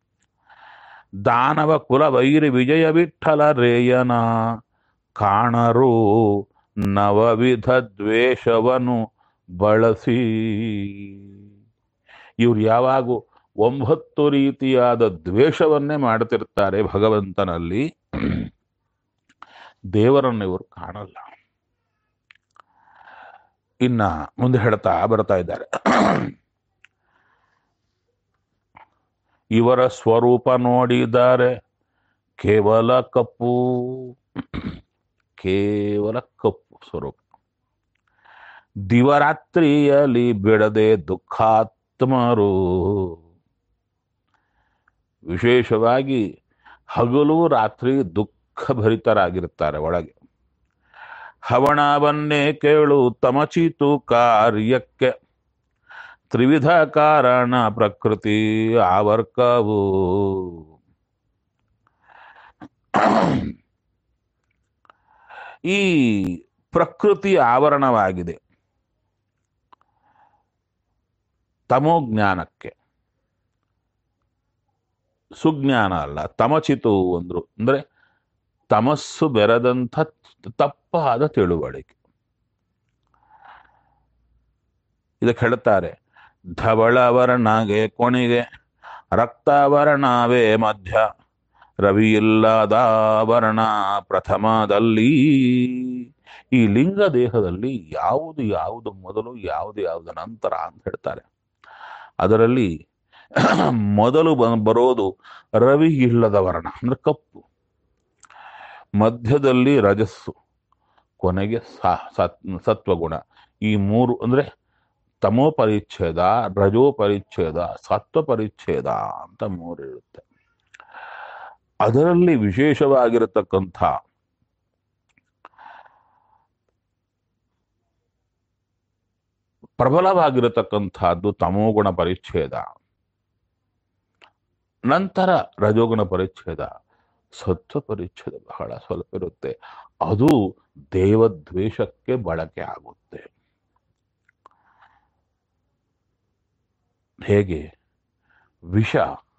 ದಾನವ ಕುಲ ವೈರಿ ವಿಜಯ ವಿಠಲ ರೇಯನ ಕಾಣರು ನವವಿಧ ದ್ವೇಷವನ್ನು ಬಳಸಿ. ಇವ್ರು ಯಾವಾಗೂ ಒಂಬತ್ತು ರೀತಿಯಾದ ದ್ವೇಷವನ್ನೇ ಮಾಡ್ತಿರ್ತಾರೆ ಭಗವಂತನಲ್ಲಿ. ದೇವರನ್ನು ಇವರು ಕಾಣಲ್ಲ. ಇನ್ನ ಮುಂದೆ ಹೇಳ್ತಾ ಬರ್ತಾ ಇದ್ದಾರೆ, ಇವರ ಸ್ವರೂಪ ನೋಡಿದ್ದಾರೆ ಕೇವಲ ಕಪ್ಪು, ಕೇವಲ ಕಪ್ಪು ಸ್ವರೂಪ. ದಿವರಾತ್ರಿಯಲ್ಲಿ ಬಿಡದೆ ದುಃಖಾತ್ಮರು. ವಿಶೇಷವಾಗಿ ಹಗಲು ರಾತ್ರಿ ದುಃಖಭರಿತರಾಗಿರ್ತಾರೆ ಒಳಗೆ. ಹವಣವನ್ನೇ ಕೇಳು ತಮಚಿತು ಕಾರ್ಯಕ್ಕೆ, ತ್ರಿವಿಧ ಕಾರಣ ಪ್ರಕೃತಿ ಆವರ್ಕವು. ಈ ಪ್ರಕೃತಿ ಆವರಣವಾಗಿದೆ ತಮೋಜ್ಞಾನಕ್ಕೆ. ಸುಜ್ಞಾನ ಅಲ್ಲ, ತಮಚಿತು ಅಂದ್ರು ಅಂದ್ರೆ ತಮಸ್ಸು ಬೆರೆದಂಥ ತಪ್ಪಾದ ತಿಳುವಳಿಕೆ. ಇದಕ್ಕೆ ಹೇಳ್ತಾರೆ, ಧವಳವರ್ಣಗೆ ಕೊನೆಗೆ ರಕ್ತವರ್ಣವೇ ಮಧ್ಯ, ರವಿ ಇಲ್ಲದ ವರ್ಣ ಪ್ರಥಮದಲ್ಲಿ. ಈ ಲಿಂಗ ದೇಹದಲ್ಲಿ ಯಾವುದು ಯಾವುದು ಮೊದಲು ಯಾವುದು ಯಾವುದು ನಂತರ ಅಂತ ಹೇಳ್ತಾರೆ. ಅದರಲ್ಲಿ ಮೊದಲು ಬರೋದು ರವಿ ಇಲ್ಲದ ವರ್ಣ ಅಂದ್ರೆ ಕಪ್ಪು, ಮಧ್ಯದಲ್ಲಿ ರಜಸ್ಸು, ಕೊನೆಗೆ ಸತ್ವಗುಣ. ಈ ಮೂರು ಅಂದ್ರೆ ತಮೋ ಪರಿಚ್ಛೇದ, ರಜೋ ಪರಿಚ್ಛೇದ, ಸತ್ವ ಪರಿಚ್ಛೇದ ಅಂತ ಮೂರು ಇರುತ್ತೆ. ಅದರಲ್ಲಿ ವಿಶೇಷವಾಗಿರತಕ್ಕಂಥ ಪ್ರಬಲವಾಗಿರತಕ್ಕಂಥದ್ದು ತಮೋಗುಣ ಪರಿಚ್ಛೇದ, ನಂತರ ರಜೋಗುಣ ಪರಿಚ್ಛೇದ, ಸತ್ವ ಪರಿಚ್ಛೇದ ಬಹಳ ಸ್ವಲ್ಪ ಇರುತ್ತೆ. ಅದು ದೇವದ್ವೇಷಕ್ಕೆ ಬಳಕೆ ಆಗುತ್ತೆ. ಹೇಗೆ ವಿಷ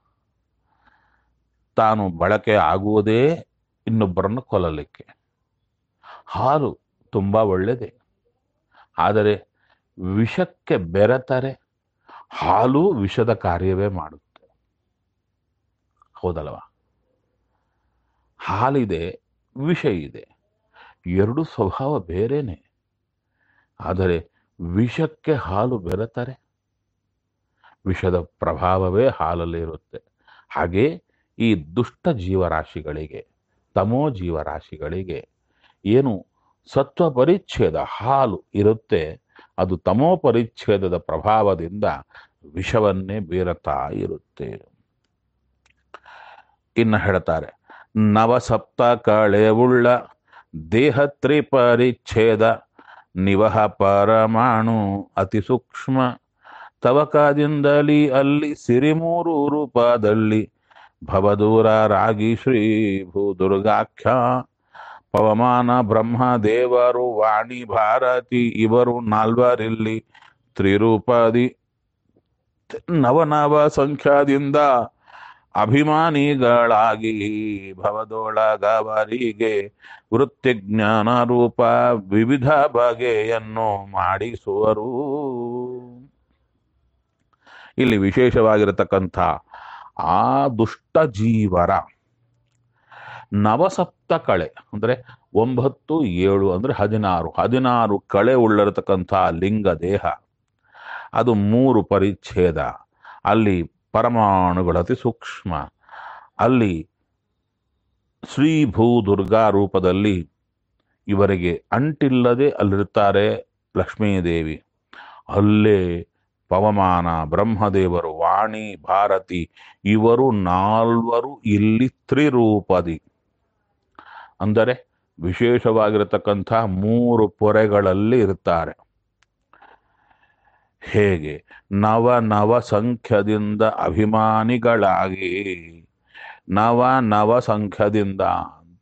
ತಾನು ಬಳಕೆ ಆಗುವುದೇ ಇನ್ನೊಬ್ಬರನ್ನು ಕೊಲ್ಲಲಿಕ್ಕೆ. ಹಾಲು ತುಂಬಾ ಒಳ್ಳೆಯದೇ, ಆದರೆ ವಿಷಕ್ಕೆ ಬೆರೆತರೆ ಹಾಲು ವಿಷದ ಕಾರ್ಯವೇ ಮಾಡುತ್ತೆ. ಹೌದಲ್ವಾ? ಹಾಲಿದೆ, ವಿಷ ಇದೆ, ಎರಡು ಸ್ವಭಾವ ಬೇರೆನೆ. ಆದರೆ ವಿಷಕ್ಕೆ ಹಾಲು ಬೆರೆತರೆ ವಿಷದ ಪ್ರಭಾವವೇ ಹಾಲಲ್ಲಿ ಇರುತ್ತೆ. ಹಾಗೆ ಈ ದುಷ್ಟ ಜೀವರಾಶಿಗಳಿಗೆ, ತಮೋ ಜೀವರಾಶಿಗಳಿಗೆ ಏನು ಸತ್ವ ಪರಿಚ್ಛೇದ ಹಾಲು ಇರುತ್ತೆ, ಅದು ತಮೋ ಪರಿಚ್ಛೇದದ ಪ್ರಭಾವದಿಂದ ವಿಷವನ್ನೇ ಬೀರತಾ ಇರುತ್ತೆ. ಇನ್ನು ಹೇಳ್ತಾರೆ, ನವಸಪ್ತ ಕಳೆವುಳ್ಳ ದೇಹ ತ್ರಿಪರಿಚ್ಛೇದ ನಿವಹ ಪರಮಾಣು ಅತಿ ಸೂಕ್ಷ್ಮ ತವಕದಿಂದಲಿ ಅಲ್ಲಿ ಸಿರಿಮೂರು ರೂಪದಲ್ಲಿ ಭವದೂರ ರಾಗಿ ಶ್ರೀ ಭೂದುರ್ಗಾಖ್ಯ ಪವಮಾನ ಬ್ರಹ್ಮ ದೇವರು ವಾಣಿ ಭಾರತಿ ಇವರು ನಾಲ್ವರಿಲ್ಲಿ ತ್ರಿರೂಪದಿ ನವನವ ಸಂಖ್ಯಾದಿಂದ ಅಭಿಮಾನಿಗಳಾಗಿ ಭವದೊಳಗವರಿಗೆ ವೃತ್ತಿ ಜ್ಞಾನ ರೂಪ ವಿವಿಧ ಬಗೆಯನ್ನು ಮಾಡಿಸುವರು. ಇಲ್ಲಿ ವಿಶೇಷವಾಗಿರತಕ್ಕಂಥ ಆ ದುಷ್ಟ ಜೀವರ ನವಸಪ್ತ ಕಳೆ ಅಂದ್ರೆ ಒಂಬತ್ತು ಏಳು ಅಂದ್ರೆ ಹದಿನಾರು ಹದಿನಾರು ಕಳೆ ಉಳ್ಳಿರತಕ್ಕಂಥ ಲಿಂಗ ದೇಹ, ಅದು ಮೂರು ಪರಿಚ್ಛೇದ. ಅಲ್ಲಿ ಪರಮಾಣುಗಳ ಅತಿ ಸೂಕ್ಷ್ಮ. ಅಲ್ಲಿ ಶ್ರೀ ಭೂ ದುರ್ಗಾ ರೂಪದಲ್ಲಿ ಇವರಿಗೆ ಅಂಟಿಲ್ಲದೆ ಅಲ್ಲಿರ್ತಾರೆ ಲಕ್ಷ್ಮೀದೇವಿ. ಅಲ್ಲೇ ಪವಮಾನ, ಬ್ರಹ್ಮದೇವರು, ವಾಣಿ, ಭಾರತಿ ಇವರು ನಾಲ್ವರು ಇಲ್ಲಿ ತ್ರಿರೂಪದಿ ಅಂದರೆ ವಿಶೇಷವಾಗಿರತಕ್ಕಂಥ ಮೂರು ಪೊರೆಗಳಲ್ಲಿ ಇರ್ತಾರೆ. ಹೇಗೆ? ನವ ನವ ಸಂಖ್ಯದಿಂದ ಅಭಿಮಾನಿಗಳಾಗಿ, ನವ ನವ ಸಂಖ್ಯದಿಂದ ಅಂತ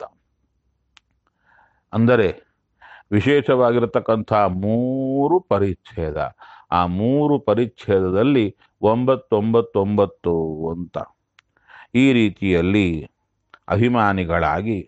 ಅಂದರೆ ವಿಶೇಷವಾಗಿರತಕ್ಕಂಥ ಮೂರು ಪರಿಚ್ಛೇದ. ಆ ಮೂರು ಪರಿಚ್ಛೇದದಲ್ಲಿ ಒಂಬತ್ತೊಂಬತ್ತೊಂಬತ್ತು ಅಂತ ಈ ರೀತಿಯಲ್ಲಿ ಅಭಿಮಾನಿಗಳಾಗಿ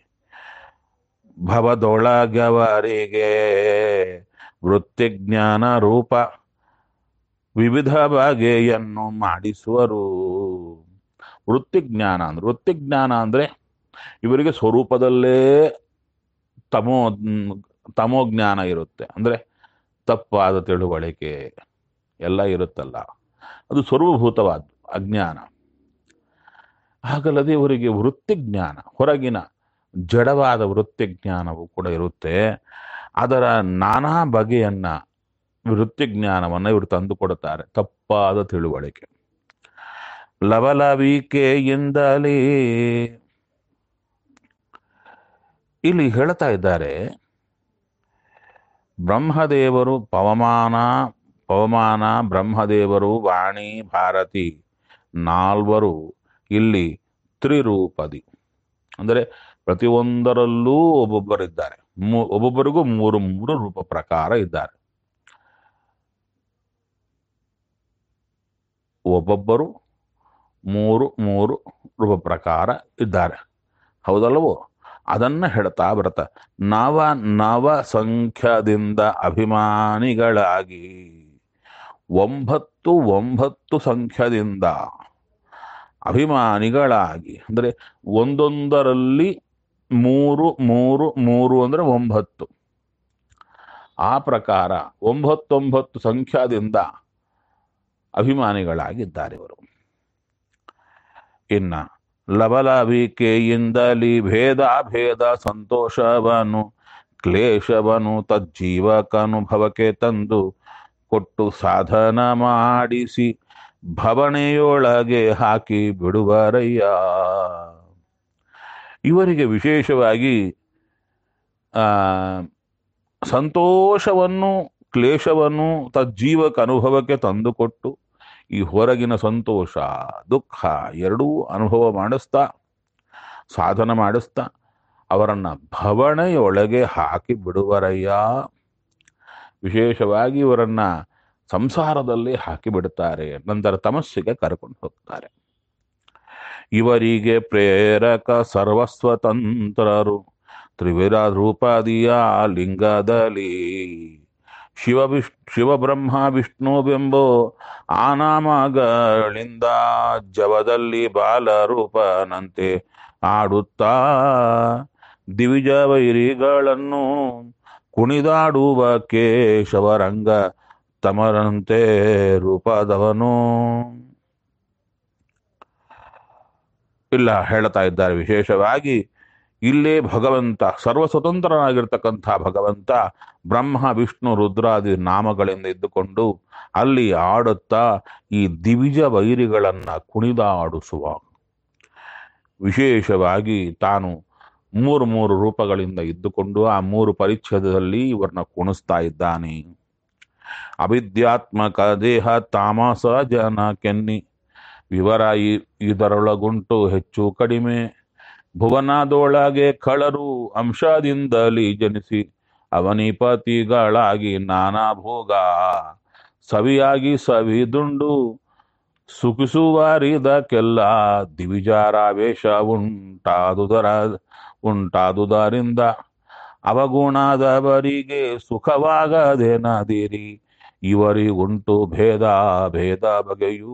ಭವದೊಳಗವರಿಗೆ ವೃತ್ತಿಜ್ಞಾನ ರೂಪ ವಿವಿಧ ಬಗೆಯನ್ನು ಮಾಡಿಸುವರು. ವೃತ್ತಿಜ್ಞಾನ ಅಂದ್ರೆ ವೃತ್ತಿಜ್ಞಾನ ಅಂದ್ರೆ ಇವರಿಗೆ ಸ್ವರೂಪದಲ್ಲೇ ತಮೋ ತಮೋಜ್ಞಾನ ಇರುತ್ತೆ. ಅಂದ್ರೆ ತಪ್ಪಾದ ತಿಳುವಳಿಕೆ ಎಲ್ಲ ಇರುತ್ತಲ್ಲ, ಅದು ಸ್ವರೂಪಭೂತವಾದ ಅಜ್ಞಾನ. ಹಾಗಲ್ಲದೆ ಇವರಿಗೆ ವೃತ್ತಿಜ್ಞಾನ, ಹೊರಗಿನ ಜಡವಾದ ವೃತ್ತಿಜ್ಞಾನವು ಕೂಡ ಇರುತ್ತೆ. ಅದರ ನಾನಾ ಬಗೆಯನ್ನ ವೃತ್ತಿಜ್ಞಾನವನ್ನು ಇವರು ತಂದು ಕೊಡುತ್ತಾರೆ. ತಪ್ಪಾದ ತಿಳುವಳಿಕೆ ಲವಲವಿಕೆಯಿಂದಲೇ ಇಲ್ಲಿ ಹೇಳ್ತಾ ಇದ್ದಾರೆ. ಬ್ರಹ್ಮದೇವರು ಪವಮಾನ ಪವಮಾನ ಬ್ರಹ್ಮದೇವರು, ವಾಣಿ, ಭಾರತಿ ನಾಲ್ವರು ಇಲ್ಲಿ ತ್ರಿರೂಪದಿ ಅಂದರೆ ಪ್ರತಿಯೊಂದರಲ್ಲೂ ಒಬ್ಬೊಬ್ಬರಿದ್ದಾರೆ. ಮೂ ಒಬ್ಬೊಬ್ಬರಿಗೂ ಮೂರು ಮೂರು ರೂಪ ಪ್ರಕಾರ ಇದ್ದಾರೆ. ಒಬ್ಬೊಬ್ಬರು ಮೂರು ಮೂರು ರೂಪ ಪ್ರಕಾರ ಇದ್ದಾರೆ. ಹೌದಲ್ಲವೋ? ಅದನ್ನ ಹೇಳ್ತಾ ಬರತ್ತ. ನವ ನವ ಸಂಖ್ಯದಿಂದ ಅಭಿಮಾನಿಗಳಾಗಿ, ಒಂಬತ್ತು ಒಂಬತ್ತು ಸಂಖ್ಯದಿಂದ ಅಭಿಮಾನಿಗಳಾಗಿ ಅಂದರೆ ಒಂದೊಂದರಲ್ಲಿ ಮೂರು ಮೂರು ಮೂರು ಅಂದ್ರೆ ಒಂಬತ್ತು. ಆ ಪ್ರಕಾರ ಒಂಬತ್ತೊಂಬತ್ತು ಸಂಖ್ಯಾದಿಂದ ಅಭಿಮಾನಿಗಳಾಗಿದ್ದಾರೆ ಇವರು. ಇನ್ನ ಲವಲವಿಕೆಯಿಂದಲಿ ಭೇದ ಭೇದ ಸಂತೋಷವನು ಕ್ಲೇಶವನು ತಜ್ಜೀವಕನುಭವಕ್ಕೆ ತಂದು ಕೊಟ್ಟು ಸಾಧನ ಮಾಡಿಸಿ ಭವಣೆಯೊಳಗೆ ಹಾಕಿ ಬಿಡುವರಯ್ಯ. ಇವರಿಗೆ ವಿಶೇಷವಾಗಿ ಆ ಸಂತೋಷವನ್ನು ಕ್ಲೇಶವನ್ನು ತಜ್ಜೀವಕ ಅನುಭವಕ್ಕೆ ತಂದುಕೊಟ್ಟು ಈ ಹೊರಗಿನ ಸಂತೋಷ ದುಃಖ ಎರಡೂ ಅನುಭವ ಮಾಡಿಸ್ತಾ ಸಾಧನ ಮಾಡಿಸ್ತಾ ಅವರನ್ನ ಭವಣೆಯೊಳಗೆ ಹಾಕಿ ಬಿಡುವರಯ್ಯ. ವಿಶೇಷವಾಗಿ ಇವರನ್ನ ಸಂಸಾರದಲ್ಲಿ ಹಾಕಿ ಬಿಡುತ್ತಾರೆ, ನಂತರ ತಮಸ್ಸಿಗೆ ಕರ್ಕೊಂಡು ಹೋಗ್ತಾರೆ. ಇವರಿಗೆ ಪ್ರೇರಕ ಸರ್ವಸ್ವತಂತ್ರರು ತ್ರಿವಿಧ ರೂಪಾದಿಯ ಲಿಂಗದಲ್ಲಿ ಶಿವ ವಿಶ್ ಶಿವಬ್ರಹ್ಮ ವಿಷ್ಣುವೆಂಬೋ ಆ ನಾಮಗಳಿಂದ ಜವದಲ್ಲಿ ಬಾಲರೂಪನಂತೆ ಆಡುತ್ತಾ ದಿವಿಜ ವೈರಿಗಳನ್ನು ಕುಣಿದಾಡುವ ಕೇಶವರಂಗ ತಮರಂತೆ ರೂಪದವನು. ಇಲ್ಲ ಹೇಳ್ತಾ ಇದ್ದಾರೆ ವಿಶೇಷವಾಗಿ ಇಲ್ಲೇ ಭಗವಂತ ಸರ್ವಸ್ವತಂತ್ರನಾಗಿರ್ತಕ್ಕಂಥ ಭಗವಂತ ಬ್ರಹ್ಮ ವಿಷ್ಣು ರುದ್ರಾದಿ ನಾಮಗಳಿಂದ ಇದ್ದುಕೊಂಡು ಅಲ್ಲಿ ಆಡುತ್ತಾ ಈ ದಿವಿಜ ವೈರಿಗಳನ್ನ ಕುಣಿದಾಡಿಸುವ. ವಿಶೇಷವಾಗಿ ತಾನು ಮೂರು ಮೂರು ರೂಪಗಳಿಂದ ಇದ್ದುಕೊಂಡು ಆ ಮೂರು ಪರಿಚ್ಛೇದದಲ್ಲಿ ಇವರನ್ನ ಕುಣಿಸ್ತಾ ಇದ್ದಾನೆ. ಅವಿದ್ಯಾತ್ಮಕ ದೇಹ ತಾಮಸ ಜನ ಕೆನ್ನಿ ವಿವರ ಇದರೊಳಗುಂಟು ಹೆಚ್ಚು ಕಡಿಮೆ ಭುವನದೊಳಗೆ ಕಳರು ಅಂಶದಿಂದಲೇ ಜನಿಸಿ ಅವನಿಪತಿಗಳಾಗಿ ನಾನಾ ಭೋಗ ಸವಿಯಾಗಿ ಸವಿದುಂಡು ಸುಖಿಸುವರಿದಕ್ಕೆಲ್ಲ ದಿವಿಜಾರಾವೇಶ ಉಂಟಾದುದರ ಉಂಟಾದುದರಿಂದ ಅವಗುಣದವರಿಗೆ ಸುಖವಾಗದೇನದಿರಿ ಇವರಿಗುಂಟು ಭೇದ ಭೇದ ಬಗೆಯೂ.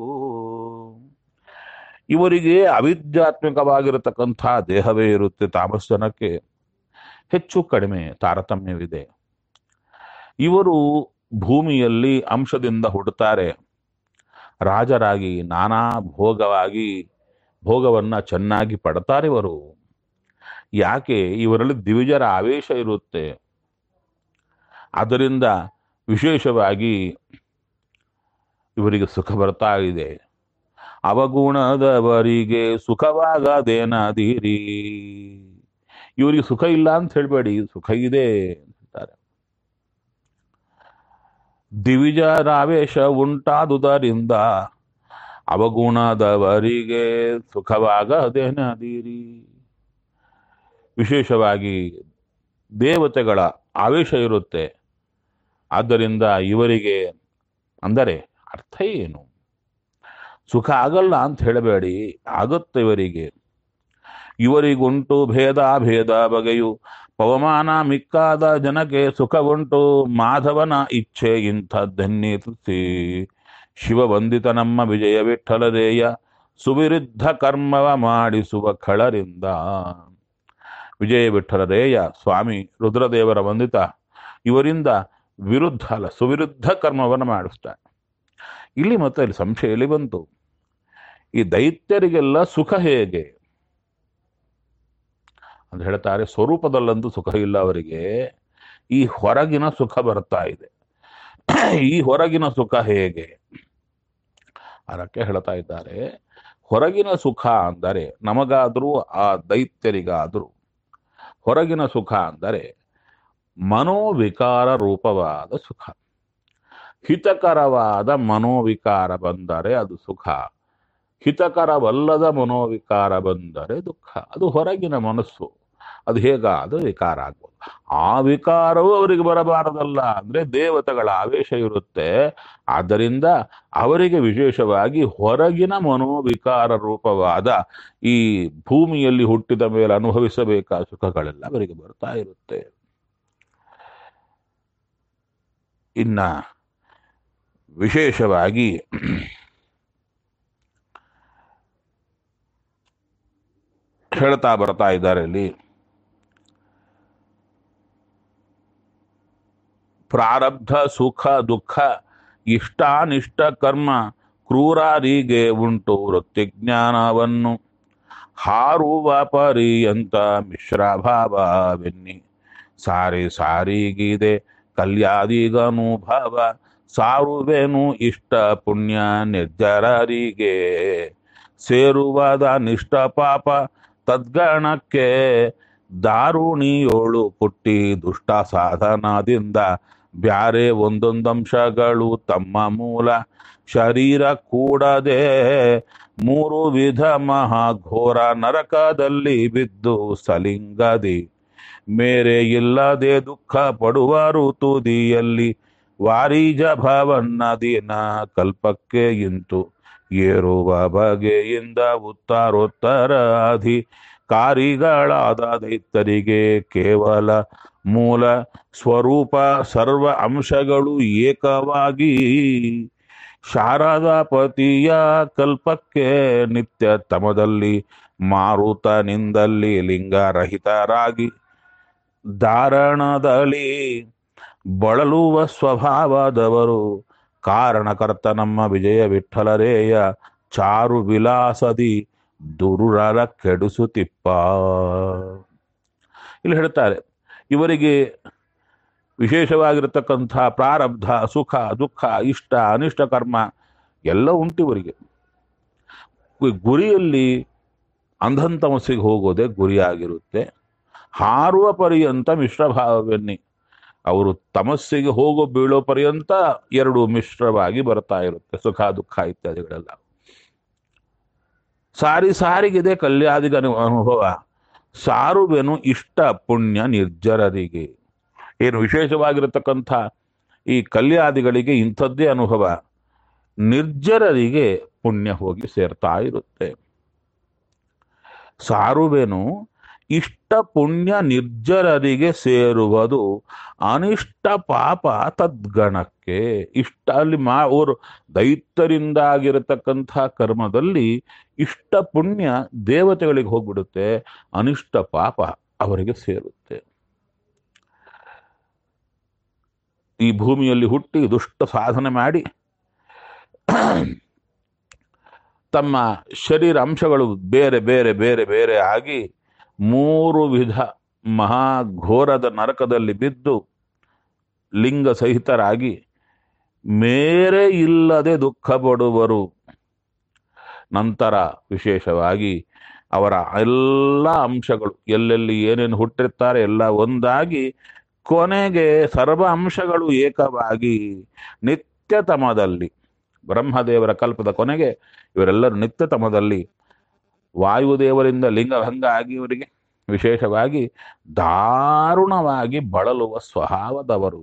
ಇವರಿಗೆ ಅವಿದ್ಯಾತ್ಮಕವಾಗಿರತಕ್ಕಂಥ ದೇಹವೇ ಇರುತ್ತೆ. ತಾಮಸನಕ್ಕೆ ಹೆಚ್ಚು ಕಡಿಮೆ ತಾರತಮ್ಯವಿದೆ. ಇವರು ಭೂಮಿಯಲ್ಲಿ ಅಂಶದಿಂದ ಹುಟ್ಟುತ್ತಾರೆ. ರಾಜರಾಗಿ ನಾನಾ ಭೋಗವಾಗಿ ಭೋಗವನ್ನ ಚೆನ್ನಾಗಿ ಪಡ್ತಾರೆ ಇವರು. ಯಾಕೆ? ಇವರಲ್ಲಿ ದ್ವಿಜರ ಆವೇಶ ಇರುತ್ತೆ. ಅದರಿಂದ ವಿಶೇಷವಾಗಿ ಇವರಿಗೆ ಸುಖ ಬರ್ತಾ ಇದೆ. ಅವಗುಣದವರಿಗೆ ಸುಖವಾಗದೇನದಿರಿ. ಇವರಿಗೆ ಸುಖ ಇಲ್ಲ ಅಂತ ಹೇಳ್ಬೇಡಿ, ಸುಖ ಇದೆ ಅಂತಾರೆ. ದಿವಿಜರಾವೇಶ ಉಂಟಾದುದರಿಂದ ಅವಗುಣದವರಿಗೆ ಸುಖವಾಗದೇನದಿರಿ. ವಿಶೇಷವಾಗಿ ದೇವತೆಗಳ ಆವೇಶ ಇರುತ್ತೆ. ಆದ್ದರಿಂದ ಇವರಿಗೆ ಅಂದರೆ ಅರ್ಥ ಏನು? ಸುಖ ಆಗಲ್ಲ ಅಂತ ಹೇಳಬೇಡಿ, ಆಗುತ್ತೆ ಇವರಿಗೆ. ಇವರಿಗುಂಟು ಭೇದ ಭೇದ ಬಗೆಯು ಪವಮಾನ ಮಿಕ್ಕಾದ ಜನಕ್ಕೆ ಸುಖ ಉಂಟು. ಮಾಧವನ ಇಚ್ಛೆ ಇಂಥದ್ದೆನ್ನಿಸಿ ಶಿವ ವಂದಿತ ನಮ್ಮ ವಿಜಯ ವಿಠಲರೇಯ ಸುವಿರುದ್ಧ ಕರ್ಮವ ಮಾಡಿಸುವ ಖಳರಿಂದ. ವಿಜಯ ವಿಠಲರೇಯ ಸ್ವಾಮಿ ರುದ್ರದೇವರ ವಂದಿತ ಇವರಿಂದ ವಿರುದ್ಧ ಅಲ್ಲ ಸುವಿರುದ್ಧ ಕರ್ಮವನ್ನು ಮಾಡಿಸ್ತಾರೆ. ಇಲ್ಲಿ ಮತ್ತೆ ಇಲ್ಲಿ ಸಂಶಯ ಇಲ್ಲಿ ಬಂತು. ಈ ದೈತ್ಯರಿಗೆಲ್ಲ ಸುಖ ಹೇಗೆ ಅಂತ ಹೇಳ್ತಾರೆ. ಸ್ವರೂಪದಲ್ಲಂತೂ ಸುಖ ಇಲ್ಲ ಅವರಿಗೆ. ಈ ಹೊರಗಿನ ಸುಖ ಬರ್ತಾ ಇದೆ. ಈ ಹೊರಗಿನ ಸುಖ ಹೇಗೆ ಅದಕ್ಕೆ ಹೇಳ್ತಾ ಇದ್ದಾರೆ. ಹೊರಗಿನ ಸುಖ ಅಂದರೆ ನಮಗಾದರೂ ಆ ದೈತ್ಯರಿಗಾದರೂ ಹೊರಗಿನ ಸುಖ ಅಂದರೆ ಮನೋವಿಕಾರ ರೂಪವಾದ ಸುಖ. ಹಿತಕರವಾದ ಮನೋವಿಕಾರ ಬಂದರೆ ಅದು ಸುಖ. ಹಿತಕರವಲ್ಲದ ಮನೋವಿಕಾರ ಬಂದರೆ ದುಃಖ. ಅದು ಹೊರಗಿನ ಮನಸ್ಸು. ಅದು ಹೇಗಾದರೂ ವಿಕಾರ ಆಗ್ಬೋದು. ಆ ವಿಕಾರವು ಅವರಿಗೆ ಬರಬಾರದಲ್ಲ. ಅಂದ್ರೆ ದೇವತೆಗಳ ಆವೇಶ ಇರುತ್ತೆ. ಆದ್ದರಿಂದ ಅವರಿಗೆ ವಿಶೇಷವಾಗಿ ಹೊರಗಿನ ಮನೋವಿಕಾರ ರೂಪವಾದ ಈ ಭೂಮಿಯಲ್ಲಿ ಹುಟ್ಟಿದ ಮೇಲೆ ಅನುಭವಿಸಬೇಕಾದ ಸುಖಗಳೆಲ್ಲ ಅವರಿಗೆ ಬರ್ತಾ ಇರುತ್ತೆ. ಇನ್ನ ವಿಶೇಷವಾಗಿ ಹೇಳ್ತಾ ಬರ್ತಾ ಇದ್ದಾರೆ ಇಲ್ಲಿ. ಪ್ರಾರಬ್ಧ ಸುಖ ದುಃಖ ಇಷ್ಟಾನಿಷ್ಟ ಕರ್ಮ ಕ್ರೂರಾರಿಗೆ ಉಂಟು ವೃತ್ತಿಜ್ಞಾನವನ್ನು ಹಾರುವ ಪರ್ಯಂತ ಮಿಶ್ರಭಾವವೆನ್ನಿ ಸಾರಿ ಸಾರಿಗಿದೆ ಕಲ್ಯಾದಿಗನುಭವ ಸಾರುವೆನು ಇಷ್ಟ ಪುಣ್ಯ ನಿರ್ಜರರಿಗೆ ಸೇರುವಾದ ನಿಷ್ಠ ಪಾಪ ತದ್ಗಣಕ್ಕೆ ದಾರುಣಿಯೋಳು ಪುಟ್ಟಿ ದುಷ್ಟ ಸಾಧನದಿಂದ ಬ್ಯಾರೆ ಒಂದೊಂದಂಶಗಳು ತಮ್ಮ ಮೂಲ ಶರೀರ ಕೂಡದೆ ಮೂರು ವಿಧ ಮಹಾಘೋರ ನರಕದಲ್ಲಿ ಬಿದ್ದು ಸಲಿಂಗದಿ ಮೇರೆ ಇಲ್ಲದೆ ದುಃಖ ಪಡುವರು ತುದಿಯಲ್ಲಿ ವಾರಿಜ ಭವನ್ನದಿನ ಕಲ್ಪಕ್ಕೆ ಇಂತು ಏರುವ ಬಗೆಯಿಂದ ಉತ್ತರೋತ್ತರ ಅಧಿಕಾರಿಗಳಾದ ದೈತ್ಯರಿಗೆ ಕೇವಲ ಮೂಲ ಸ್ವರೂಪ ಸರ್ವ ಅಂಶಗಳು ಏಕವಾಗಿ ಶಾರದಾಪತಿಯ ಕಲ್ಪಕ್ಕೆ ನಿತ್ಯ ತಮದಲ್ಲಿ ಮಾರುತನಿಂದಲ್ಲಿ ಲಿಂಗರಹಿತರಾಗಿ ಧಾರಣದಲ್ಲಿ ಬಳಲುವ ಸ್ವಭಾವದವರು ಕಾರಣಕರ್ತ ನಮ್ಮ ವಿಜಯ ವಿಠಲರೇಯ ಚಾರು ವಿಲಾಸದಿ ದುರುಳರ ಕೆಡಿಸುತ್ತಿಪ್ಪ. ಇಲ್ಲಿ ಹೇಳ್ತಾರೆ ಇವರಿಗೆ ವಿಶೇಷವಾಗಿರತಕ್ಕಂಥ ಪ್ರಾರಬ್ಧ ಸುಖ ದುಃಖ ಇಷ್ಟ ಅನಿಷ್ಟ ಕರ್ಮ ಎಲ್ಲ ಉಂಟು ಇವರಿಗೆ. ಗುರಿಯಲ್ಲಿ ಅಂಧಂತಮಸ್ಸಿಗೆ ಹೋಗೋದೇ ಗುರಿಯಾಗಿರುತ್ತೆ. ಹಾರುವ ಪರ್ಯಂತ ಮಿಶ್ರಭಾವವೆನ್ನಿ ಅವರು ತಮಸ್ಸಿಗೆ ಹೋಗೋ ಬೀಳೋ ಪರ್ಯಂತ ಎರಡು ಮಿಶ್ರವಾಗಿ ಬರ್ತಾ ಇರುತ್ತೆ ಸುಖ ದುಃಖ ಇತ್ಯಾದಿಗಳೆಲ್ಲ. ಸಾರಿ ಸಾರಿಗಿದೆ ಕಲ್ಯಾದಿಗ ಅನುಭವ ಸಾರುವೆನು ಇಷ್ಟ ಪುಣ್ಯ ನಿರ್ಜರರಿಗೆ. ಏನು ವಿಶೇಷವಾಗಿರತಕ್ಕಂಥ ಈ ಕಲ್ಯಾದಿಗಳಿಗೆ ಇಂಥದ್ದೇ ಅನುಭವ. ನಿರ್ಜರರಿಗೆ ಪುಣ್ಯ ಹೋಗಿ ಸೇರ್ತಾ ಇರುತ್ತೆ. ಸಾರುವೆನು ಇಷ್ಟ ಪುಣ್ಯ ನಿರ್ಜರರಿಗೆ ಸೇರುವುದು ಅನಿಷ್ಟ ಪಾಪ ತದ್ಗಣಕ್ಕೆ. ಇಷ್ಟ ಅಲ್ಲಿ ಮಾ ಅವರು ದೈತ್ಯರಿಂದಾಗಿರತಕ್ಕಂಥ ಕರ್ಮದಲ್ಲಿ ಇಷ್ಟ ಪುಣ್ಯ ದೇವತೆಗಳಿಗೆ ಹೋಗ್ಬಿಡುತ್ತೆ, ಅನಿಷ್ಟ ಪಾಪ ಅವರಿಗೆ ಸೇರುತ್ತೆ. ಈ ಭೂಮಿಯಲ್ಲಿ ಹುಟ್ಟಿ ದುಷ್ಟ ಸಾಧನೆ ಮಾಡಿ ತಮ್ಮ ಶರೀರ ಅಂಶಗಳು ಬೇರೆ ಬೇರೆ ಬೇರೆ ಬೇರೆ ಆಗಿ ಮೂರು ವಿಧ ಮಹಾಘೋರದ ನರಕದಲ್ಲಿ ಬಿದ್ದು ಲಿಂಗ ಸಹಿತರಾಗಿ ಮೇರೆ ಇಲ್ಲದೆ ದುಃಖ ಪಡುವರು. ನಂತರ ವಿಶೇಷವಾಗಿ ಅವರ ಎಲ್ಲ ಅಂಶಗಳು ಎಲ್ಲೆಲ್ಲಿ ಏನೇನು ಹುಟ್ಟಿರ್ತಾರೆ ಎಲ್ಲ ಒಂದಾಗಿ ಕೊನೆಗೆ ಸರ್ವ ಅಂಶಗಳು ಏಕವಾಗಿ ನಿತ್ಯತಮದಲ್ಲಿ, ಬ್ರಹ್ಮದೇವರ ಕಲ್ಪದ ಕೊನೆಗೆ ಇವರೆಲ್ಲರೂ ನಿತ್ಯತಮದಲ್ಲಿ ವಾಯುದೇವರಿಂದ ಲಿಂಗಭಂಗ ಆಗಿ ಇವರಿಗೆ ವಿಶೇಷವಾಗಿ ದಾರುಣವಾಗಿ ಬಳಲುವ ಸ್ವಭಾವದವರು.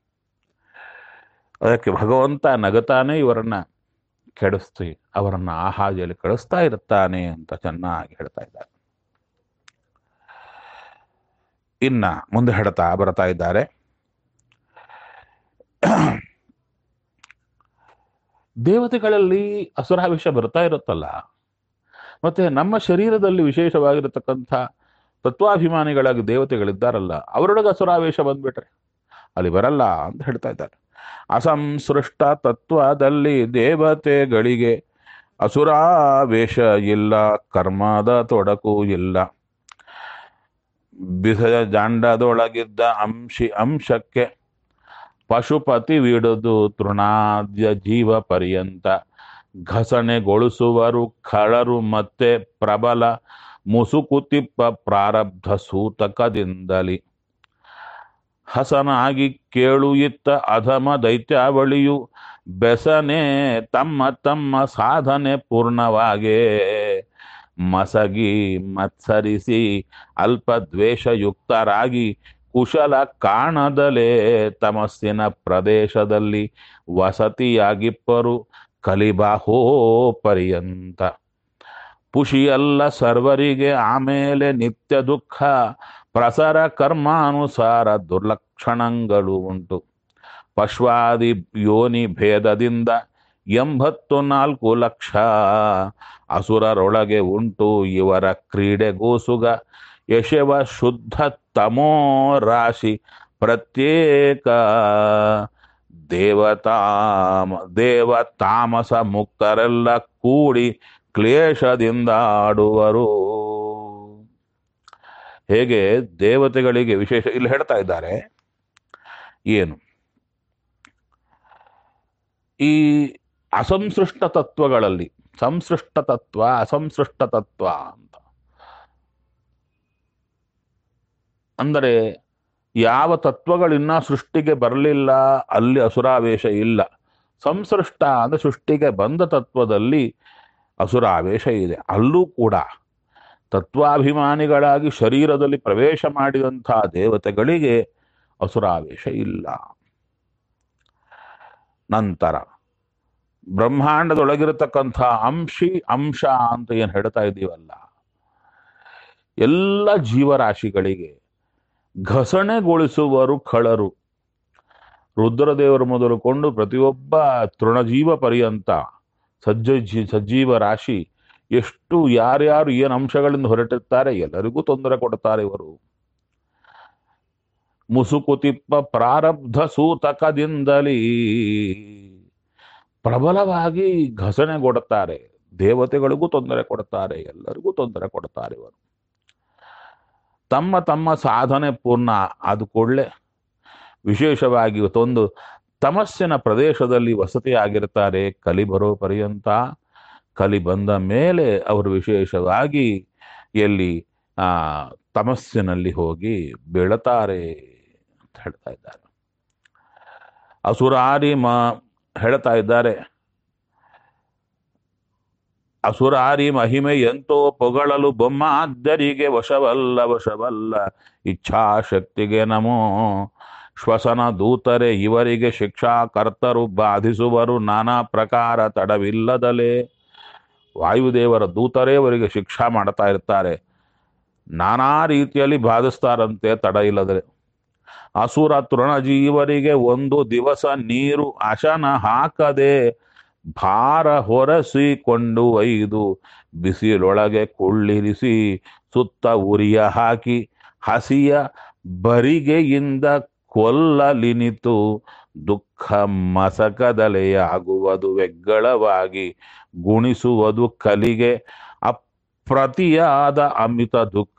ಅದಕ್ಕೆ ಭಗವಂತ ನಗತಾನೆ ಇವರನ್ನ ಕೆಡಿಸ್ತಿ ಅವರನ್ನ ಆ ಹಾದಿಯಲ್ಲಿ ಕಳಿಸ್ತಾ ಇರುತ್ತಾನೆ ಅಂತ ಚೆನ್ನಾಗಿ ಹೇಳ್ತಾ ಇದ್ದಾರೆ. ಇನ್ನ ಮುಂದೆ ಹೇಳ್ತಾ ಬರ್ತಾ ಇದ್ದಾರೆ. ದೇವತೆಗಳಲ್ಲಿ ಅಸುರಾವೇಶ ಬರ್ತಾ ಇರುತ್ತಲ್ಲ, ಮತ್ತೆ ನಮ್ಮ ಶರೀರದಲ್ಲಿ ವಿಶೇಷವಾಗಿರತಕ್ಕಂಥ ತತ್ವಾಭಿಮಾನಿಗಳಾಗಿ ದೇವತೆಗಳಿದ್ದಾರಲ್ಲ, ಅವರೊಳಗೆ ಅಸುರಾವೇಶ ಬಂದ್ಬಿಟ್ರೆ ಅಲ್ಲಿ ಬರಲ್ಲ ಅಂತ ಹೇಳ್ತಾ ಇದ್ದಾರೆ. ಅಸಂಸೃಷ್ಟ ತತ್ವದಲ್ಲಿ ದೇವತೆಗಳಿಗೆ ಅಸುರಾವೇಶ ಇಲ್ಲ, ಕರ್ಮದ ತೊಡಕು ಇಲ್ಲ. ಬಿಸಜ ಜಾಂಡದೊಳಗಿದ್ದ ಅಂಶಿ ಅಂಶಕ್ಕೆ ಪಶುಪತಿ ವಿಡುದು ತೃಣಾದ್ಯ ಜೀವ ಪರ್ಯಂತ ಘಸಣೆಗೊಳಿಸುವರು ಖಳರು ಮತ್ತೆ ಪ್ರಬಲ ಮುಸುಕುತಿಪ್ಪ ಪ್ರಾರಬ್ಧ ಸೂತಕದಿಂದಲಿ. ಹಸನಾಗಿ ಕೇಳು ಇತ್ತ ಅಧಮ ದೈತ್ಯಾವಳಿಯು ಬೆಸನೆ ತಮ್ಮ ತಮ್ಮ ಸಾಧನೆ ಪೂರ್ಣವಾಗೇ ಮಸಗಿ ಮತ್ಸರಿಸಿ ಅಲ್ಪ ದ್ವೇಷಯುಕ್ತರಾಗಿ ಕುಶಲ ಕಾಣದಲೇ ತಮಸ್ಸಿನ ಪ್ರದೇಶದಲ್ಲಿ ವಸತಿಯಾಗಿಪ್ಪರು ಕಲಿಬಾಹೋ ಪರ್ಯಂತ. ಪುಷಿಯಲ್ಲ ಸರ್ವರಿಗೆ ಆಮೇಲೆ ನಿತ್ಯ ದುಃಖ ಪ್ರಸರ ಕರ್ಮಾನುಸಾರ ದುರ್ಲಕ್ಷಣಗಳು ಉಂಟು. ಪಶ್ವಾದಿ ಯೋನಿ ಭೇದದಿಂದ ಎಂಬತ್ತು ನಾಲ್ಕು ಲಕ್ಷ ಅಸುರರೊಳಗೆ ಉಂಟು ಇವರ ಕ್ರೀಡೆಗೋಸುಗ. ಯಶವ ಶುದ್ಧ ತಮೋ ರಾಶಿ ಪ್ರತ್ಯೇಕ ದೇವತಾಮ ದೇವ ತಾಮಸ ಮುಕ್ತರೆಲ್ಲ ಕೂಡಿ ಕ್ಲೇಶದಿಂದ ಆಡುವರು. ಹೇಗೆ ದೇವತೆಗಳಿಗೆ ವಿಶೇಷ ಇಲ್ಲಿ ಹೇಳ್ತಾ ಇದ್ದಾರೆ. ಏನು ಈ ಅಸಂಸೃಷ್ಟ ತತ್ವಗಳಲ್ಲಿ ಸಂಸೃಷ್ಟ ತತ್ವ ಅಸಂಸೃಷ್ಟ ತತ್ವ ಅಂತ ಅಂದರೆ ಯಾವ ತತ್ವಗಳಿನ್ನ ಸೃಷ್ಟಿಗೆ ಬರಲಿಲ್ಲ ಅಲ್ಲಿ ಅಸುರಾವೇಶ ಇಲ್ಲ. ಸಂಸೃಷ್ಟ ಅಂದ್ರೆ ಸೃಷ್ಟಿಗೆ ಬಂದ ತತ್ವದಲ್ಲಿ ಅಸುರಾವೇಶ ಇದೆ. ಅಲ್ಲೂ ಕೂಡ ತತ್ವಾಭಿಮಾನಿಗಳಾಗಿ ಶರೀರದಲ್ಲಿ ಪ್ರವೇಶ ಮಾಡಿದಂತಹ ದೇವತೆಗಳಿಗೆ ಅಸುರಾವೇಶ ಇಲ್ಲ. ನಂತರ ಬ್ರಹ್ಮಾಂಡದೊಳಗಿರತಕ್ಕಂಥ ಅಂಶಿ ಅಂಶ ಅಂತ ಏನು ಹೇಳ್ತಾ ಇದ್ದೀವಲ್ಲ, ಎಲ್ಲ ಜೀವರಾಶಿಗಳಿಗೆ ಘಸಣೆಗೊಳಿಸುವರು ಖಳರು. ರುದ್ರದೇವರು ಮೊದಲುಕೊಂಡು ಪ್ರತಿಯೊಬ್ಬ ತೃಣಜೀವ ಪರ್ಯಂತ ಸಜ್ಜ ಸಜ್ಜೀವ ರಾಶಿ ಎಷ್ಟು ಯಾರ್ಯಾರು ಏನು ಅಂಶಗಳಿಂದ ಹೊರಟಿರ್ತಾರೆ ಎಲ್ಲರಿಗೂ ತೊಂದರೆ ಕೊಡ್ತಾರೆ ಇವರು. ಮುಸುಕುತಿಪ್ಪ ಪ್ರಾರಬ್ಧ ಸೂತಕದಿಂದಲೀ ಪ್ರಬಲವಾಗಿ ಘಸಣೆಗೊಡುತ್ತಾರೆ. ದೇವತೆಗಳಿಗೂ ತೊಂದರೆ ಕೊಡ್ತಾರೆ, ಎಲ್ಲರಿಗೂ ತೊಂದರೆ ಕೊಡ್ತಾರೆ ಇವರು. ತಮ್ಮ ತಮ್ಮ ಸಾಧನೆ ಪೂರ್ಣ ಆದ ಕೂಡಲೇ ವಿಶೇಷವಾಗಿ ಇವತ್ತೊಂದು ತಮಸ್ಸಿನ ಪ್ರದೇಶದಲ್ಲಿ ವಸತಿ ಆಗಿರ್ತಾರೆ ಕಲಿ ಬರೋ ಪರ್ಯಂತ. ಕಲಿ ಬಂದ ಮೇಲೆ ಅವರು ವಿಶೇಷವಾಗಿ ಎಲ್ಲಿ ಆ ತಮಸ್ಸಿನಲ್ಲಿ ಹೋಗಿ ಬೀಳುತ್ತಾರೆ ಅಂತ ಹೇಳ್ತಾ ಇದ್ದಾರೆ. ಅಸುರಾರಿ ಮ ಹೇಳ್ತಾ ಇದ್ದಾರೆ. ಅಸುರಾರಿ ಮಹಿಮೆ ಎಂತೋ ಪೊಗಳಲು ಬೊಮ್ಮಾದ್ದರಿಗೆ ವಶವಲ್ಲ ವಶವಲ್ಲ ಇಚ್ಛಾಶಕ್ತಿಗೆ ನಮೋ. ಶ್ವಸನ ದೂತರೆ ಇವರಿಗೆ ಶಿಕ್ಷಾಕರ್ತರು ಬಾಧಿಸುವರು ನಾನಾ ಪ್ರಕಾರ ತಡವಿಲ್ಲದಲೇ. ವಾಯುದೇವರ ದೂತರೇ ಅವರಿಗೆ ಶಿಕ್ಷಾ ಮಾಡ್ತಾ ಇರ್ತಾರೆ. ನಾನಾ ರೀತಿಯಲ್ಲಿ ಬಾಧಿಸ್ತಾರಂತೆ ತಡ ಇಲ್ಲದ್ರೆ. ಅಸುರ ತೃಣಜೀವರಿಗೆ ಒಂದು ದಿವಸ ನೀರು ಅಶನ ಹಾಕದೆ ಭಾರ ಹೊರಸಿಕೊಂಡು ಒಯ್ದು ಬಿಸಿಲೊಳಗೆ ಕುಳ್ಳಿರಿಸಿ ಸುತ್ತ ಉರಿಯ ಹಾಕಿ ಹಸಿಯ ಬರಿಗೆಯಿಂದ ಕೊಲ್ಲಲಿನಿತು ದುಃಖ ಮಸಕದಲೆಯಾಗುವುದು ವೆಗ್ಗಳವಾಗಿ ಗುಣಿಸುವುದು ಕಲಿಗೆ ಅಪ್ರತಿಯಾದ ಅಮಿತ ದುಃಖ.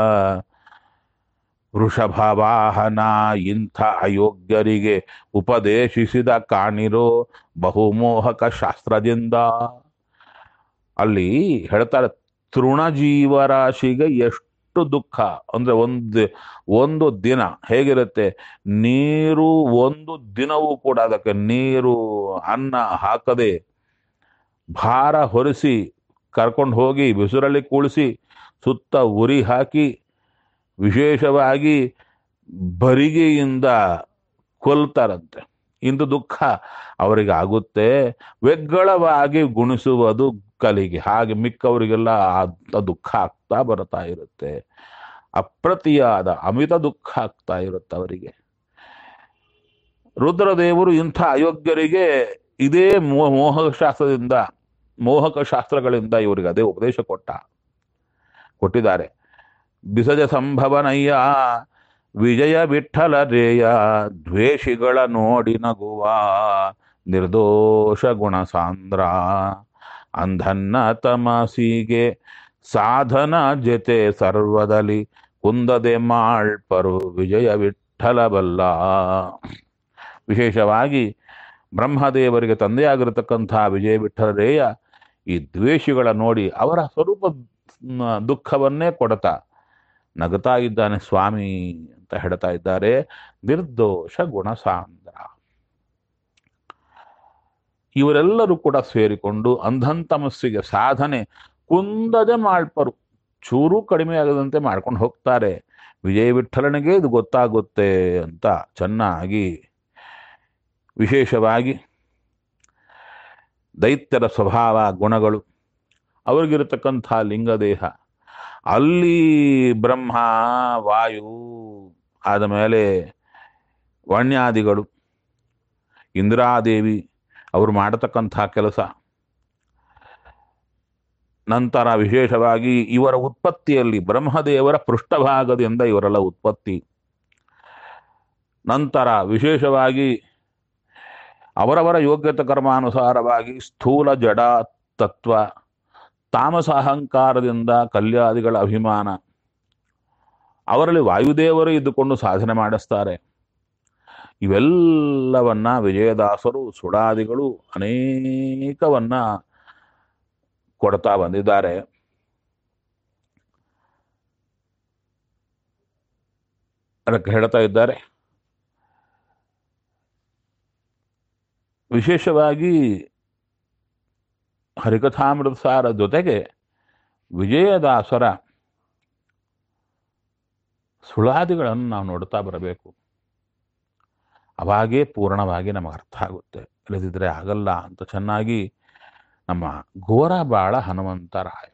ವೃಷಭವಾಹನ ಇಂಥ ಅಯೋಗ್ಯರಿಗೆ ಉಪದೇಶಿಸಿದ ಕಾಣಿರೋ ಬಹುಮೋಹಕ ಶಾಸ್ತ್ರದಿಂದ. ಅಲ್ಲಿ ಹೇಳ್ತಾರೆ ತೃಣಜೀವರಾಶಿಗೆ ಎಷ್ಟು ದುಃಖ ಅಂದ್ರೆ ಒಂದು ಒಂದು ದಿನ ಹೇಗಿರುತ್ತೆ, ನೀರು ಒಂದು ದಿನವೂ ಕೂಡ ಅದಕ್ಕೆ ನೀರು ಅನ್ನ ಹಾಕದೆ ಭಾರ ಹೊರಿಸಿ ಕರ್ಕೊಂಡು ಹೋಗಿ ಬಿಸಿಲಲ್ಲಿ ಕೂಳಿಸಿ ಸುತ್ತ ಉರಿ ಹಾಕಿ ವಿಶೇಷವಾಗಿ ಬರಿಗೆಯಿಂದ ಕೊಲ್ತಾರಂತೆ. ಇಂದು ದುಃಖ ಅವರಿಗೆ ಆಗುತ್ತೆ. ವೆಗ್ಗಳವಾಗಿ ಗುಣಿಸುವುದು ಕಲಿಗೆ. ಹಾಗೆ ಮಿಕ್ಕವರಿಗೆಲ್ಲ ಆ ದುಃಖ ಆಗ್ತಾ ಬರ್ತಾ ಇರುತ್ತೆ. ಅಪ್ರತಿಯಾದ ಅಮಿತ ದುಃಖ ಆಗ್ತಾ ಇರುತ್ತೆ ಅವರಿಗೆ. ರುದ್ರದೇವರು ಇಂಥ ಅಯೋಗ್ಯರಿಗೆ ಇದೇ ಮೋಹ ಮೋಹಕ ಶಾಸ್ತ್ರದಿಂದ ಮೋಹಕ ಶಾಸ್ತ್ರಗಳಿಂದ ಇವರಿಗೆ ಅದೇ ಉಪದೇಶ ಕೊಟ್ಟ ಕೊಟ್ಟಿದ್ದಾರೆ. ಬಿಸಜ ಸಂಭವನಯ್ಯ ವಿಜಯ ವಿಠಲ ರೇಯ ದ್ವೇಷಿಗಳ ನೋಡಿ ನಗುವ ನಿರ್ದೋಷ ಗುಣ ಸಾಂದ್ರ ಅಂಧನ್ನ ತಮಸಿಗೆ ಸಾಧನ ಜೊತೆ ಸರ್ವದಲ್ಲಿ ಕುಂದದೆ ಮಾಳ್ಪರು ವಿಜಯ ವಿಠಲ ಬಲ್ಲ. ವಿಶೇಷವಾಗಿ ಬ್ರಹ್ಮದೇವರಿಗೆ ತಂದೆಯಾಗಿರತಕ್ಕಂಥ ವಿಜಯ ವಿಠಲರೇಯ ಈ ದ್ವೇಷಿಗಳ ನೋಡಿ ಅವರ ಸ್ವರೂಪ ದುಃಖವನ್ನೇ ಕೊಡ್ತಾ ನಗುತ್ತಾ ಇದ್ದಾನೆ ಸ್ವಾಮಿ ಅಂತ ಹೇಳ್ತಾ ಇದ್ದಾರೆ. ನಿರ್ದೋಷ ಗುಣಸಾಂದ್ರ. ಇವರೆಲ್ಲರೂ ಕೂಡ ಸೇರಿಕೊಂಡು ಅಂಧಂತಮಸ್ಸಿಗೆ ಸಾಧನೆ ಕುಂದದೆ ಮಾಳ್ಪರು ಚೂರು ಕಡಿಮೆ ಆಗದಂತೆ ಮಾಡ್ಕೊಂಡು ಹೋಗ್ತಾರೆ. ವಿಜಯ ವಿಠಲನಿಗೆ ಇದು ಗೊತ್ತಾಗುತ್ತೆ ಅಂತ ಚೆನ್ನಾಗಿ ವಿಶೇಷವಾಗಿ ದೈತ್ಯರ ಸ್ವಭಾವ ಗುಣಗಳು ಅವ್ರಿಗಿರತಕ್ಕಂಥ ಲಿಂಗದೇಹ, ಅಲ್ಲಿ ಬ್ರಹ್ಮ ವಾಯು ಆದ ಮೇಲೆ ವಣ್ಯಾದಿಗಳು ಇಂದ್ರಾದೇವಿ ಅವರು ಮಾಡತಕ್ಕಂಥ ಕೆಲಸ, ನಂತರ ವಿಶೇಷವಾಗಿ ಇವರ ಉತ್ಪತ್ತಿಯಲ್ಲಿ ಬ್ರಹ್ಮದೇವರ ಪೃಷ್ಠಭಾಗದಿಂದ ಇವರೆಲ್ಲ ಉತ್ಪತ್ತಿ, ನಂತರ ವಿಶೇಷವಾಗಿ ಅವರವರ ಯೋಗ್ಯತೆ ಕರ್ಮಾನುಸಾರವಾಗಿ ಸ್ಥೂಲ ಜಡ ತತ್ವ, ತಾಮಸ ಅಹಂಕಾರದಿಂದ ಕಲ್ಯಾದಿಗಳ ಅಭಿಮಾನ, ಅವರಲ್ಲಿ ವಾಯುದೇವರು ಇದ್ದುಕೊಂಡು ಸಾಧನೆ ಮಾಡಿಸ್ತಾರೆ. ಇವೆಲ್ಲವನ್ನ ವಿಜಯದಾಸರು ಸುಡಾದಿಗಳು ಅನೇಕವನ್ನ ಕೊಡ್ತಾ ಬಂದಿದ್ದಾರೆ. ಅದಕ್ಕೆ ಹೇಳ್ತಾ ಇದ್ದಾರೆ ವಿಶೇಷವಾಗಿ ಹರಿಕಥಾಮೃತ ಸಾರ ಜೊತೆಗೆ ವಿಜಯದಾಸರ ಸುಳಾದಿಗಳನ್ನು ನಾವು ನೋಡ್ತಾ ಬರಬೇಕು. ಅವಾಗೇ ಪೂರ್ಣವಾಗಿ ನಮಗೆ ಅರ್ಥ ಆಗುತ್ತೆ, ಇಲ್ಲದಿದ್ದರೆ ಆಗಲ್ಲ ಅಂತ ಚೆನ್ನಾಗಿ ನಮ್ಮ ಗೋರಬಾಳ ಹನುಮಂತರಾಯ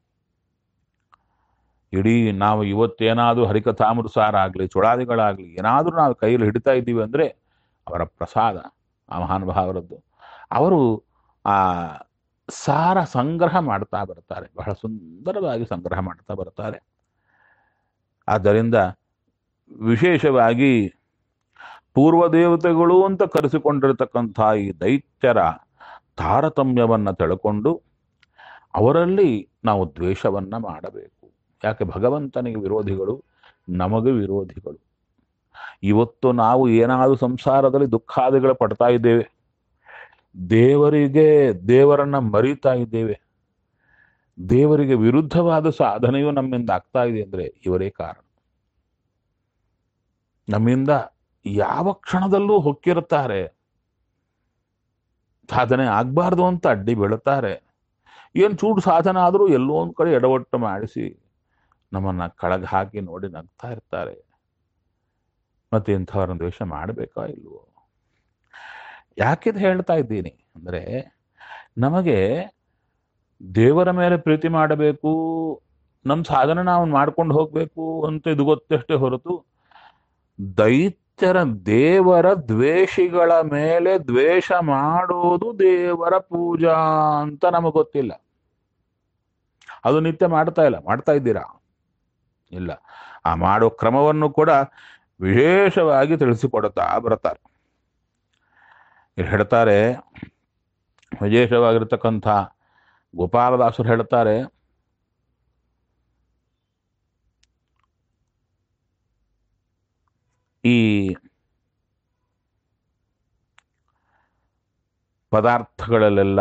ಇಡೀ ನಾವು ಇವತ್ತೇನಾದರೂ ಹರಿಕಥಾಮೃತ ಸಾರ ಆಗಲಿ ಸುಳಾದಿಗಳಾಗಲಿ ಏನಾದರೂ ನಾವು ಕೈಯಲ್ಲಿ ಹಿಡಿತಾ ಇದ್ದೀವಿ ಅಂದರೆ ಅವರ ಪ್ರಸಾದ ಆ ಮಹಾನುಭಾವರದ್ದು. ಅವರು ಆ ಸಾರ ಸಂಗ್ರಹ ಮಾಡ್ತಾ ಬರ್ತಾರೆ, ಬಹಳ ಸುಂದರವಾಗಿ ಸಂಗ್ರಹ ಮಾಡ್ತಾ ಬರ್ತಾರೆ. ಆದ್ದರಿಂದ ವಿಶೇಷವಾಗಿ ಪೂರ್ವ ದೇವತೆಗಳು ಅಂತ ಕರೆಸಿಕೊಂಡಿರತಕ್ಕಂಥ ಈ ದೈತ್ಯರ ತಾರತಮ್ಯವನ್ನು ತಿಳ್ಕೊಂಡು ಅವರಲ್ಲಿ ನಾವು ದ್ವೇಷವನ್ನು ಮಾಡಬೇಕು. ಯಾಕೆ ಭಗವಂತನಿಗೆ ವಿರೋಧಿಗಳು, ನಮಗೆ ವಿರೋಧಿಗಳು. ಇವತ್ತು ನಾವು ಏನಾದರೂ ಸಂಸಾರದಲ್ಲಿ ದುಃಖಾದಿಗಳು ಪಡ್ತಾ ಇದ್ದೇವೆ, ದೇವರಿಗೆ ದೇವರನ್ನ ಮರೀತಾ ಇದ್ದೇವೆ, ದೇವರಿಗೆ ವಿರುದ್ಧವಾದ ಸಾಧನೆಯು ನಮ್ಮಿಂದ ಆಗ್ತಾ ಇದೆ ಅಂದರೆ ಇವರೇ ಕಾರಣ. ನಮ್ಮಿಂದ ಯಾವ ಕ್ಷಣದಲ್ಲೂ ಹೊಕ್ಕಿರುತ್ತಾರೆ, ಸಾಧನೆ ಆಗ್ಬಾರ್ದು ಅಂತ ಅಡ್ಡಿ ಬೀಳುತ್ತಾರೆ. ಏನು ಚೂಡು ಸಾಧನೆ ಆದರೂ ಎಲ್ಲೋ ಒಂದು ಕಡೆ ಎಡವಟ್ಟು ಮಾಡಿಸಿ ನಮ್ಮನ್ನ ಕೆಳಗೆ ಹಾಕಿ ನೋಡಿ ನಗ್ತಾ ಇರ್ತಾರೆ. ಮತ್ತೆ ಇಂಥವ್ರನ್ನ ದ್ವೇಷ ಮಾಡಬೇಕಾ ಇಲ್ವೋ? ಯಾಕಿದು ಹೇಳ್ತಾ ಇದ್ದೀನಿ ಅಂದರೆ, ನಮಗೆ ದೇವರ ಮೇಲೆ ಪ್ರೀತಿ ಮಾಡಬೇಕು, ನಮ್ಮ ಸಾಧನೆ ನಾವು ಮಾಡ್ಕೊಂಡು ಹೋಗ್ಬೇಕು ಅಂತ ಇದು ಗೊತ್ತಷ್ಟೇ ಹೊರತು ದೈತ್ಯರ ದೇವರ ದ್ವೇಷಿಗಳ ಮೇಲೆ ದ್ವೇಷ ಮಾಡೋದು ದೇವರ ಪೂಜಾ ಅಂತ ನಮಗೆ ಗೊತ್ತಿಲ್ಲ. ಅದು ನಿತ್ಯ ಮಾಡ್ತಾ ಇಲ್ಲ, ಮಾಡ್ತಾ ಇದ್ದೀರಾ? ಇಲ್ಲ. ಆ ಮಾಡೋ ಕ್ರಮವನ್ನು ಕೂಡ ವಿಶೇಷವಾಗಿ ತಿಳಿಸಿಕೊಡುತ್ತಾ ಬರ್ತಾರೆ. ಇಲ್ಲಿ ಹೇಳ್ತಾರೆ, ವಿಶೇಷವಾಗಿರ್ತಕ್ಕಂಥ ಗೋಪಾಲದಾಸರು ಹೇಳ್ತಾರೆ, ಈ ಪದಾರ್ಥಗಳಲ್ಲೆಲ್ಲ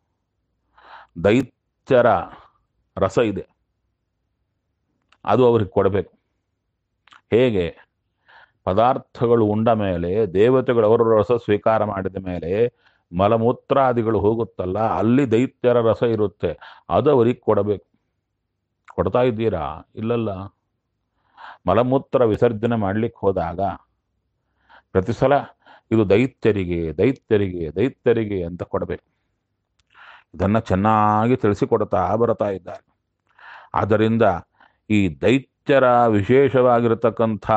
ದೈತ್ಯರ ರಸ ಇದೆ, ಅದು ಅವ್ರಿಗೆ ಕೊಡಬೇಕು. ಹೇಗೆ? ಪದಾರ್ಥಗಳು ಉಂಡ ಮೇಲೆ ದೇವತೆಗಳು ಅವರ ರಸ ಸ್ವೀಕಾರ ಮಾಡಿದ ಮೇಲೆ ಮಲಮೂತ್ರಾದಿಗಳು ಹೋಗುತ್ತಲ್ಲ, ಅಲ್ಲಿ ದೈತ್ಯರ ರಸ ಇರುತ್ತೆ, ಅದು ಅವರಿಗೆ ಕೊಡಬೇಕು. ಕೊಡ್ತಾ ಇದ್ದೀರಾ? ಇಲ್ಲಲ್ಲ. ಮಲಮೂತ್ರ ವಿಸರ್ಜನೆ ಮಾಡ್ಲಿಕ್ಕೆ ಹೋದಾಗ ಪ್ರತಿ ಸಲ ಇದು ದೈತ್ಯರಿಗೆ ದೈತ್ಯರಿಗೆ ದೈತ್ಯರಿಗೆ ಅಂತ ಕೊಡಬೇಕು. ಇದನ್ನು ಚೆನ್ನಾಗಿ ತಿಳಿಸಿಕೊಡ್ತಾ ಬರ್ತಾ ಇದ್ದಾರೆ. ಆದ್ದರಿಂದ ಈ ದೈತ್ಯರ ವಿಶೇಷವಾಗಿರತಕ್ಕಂಥ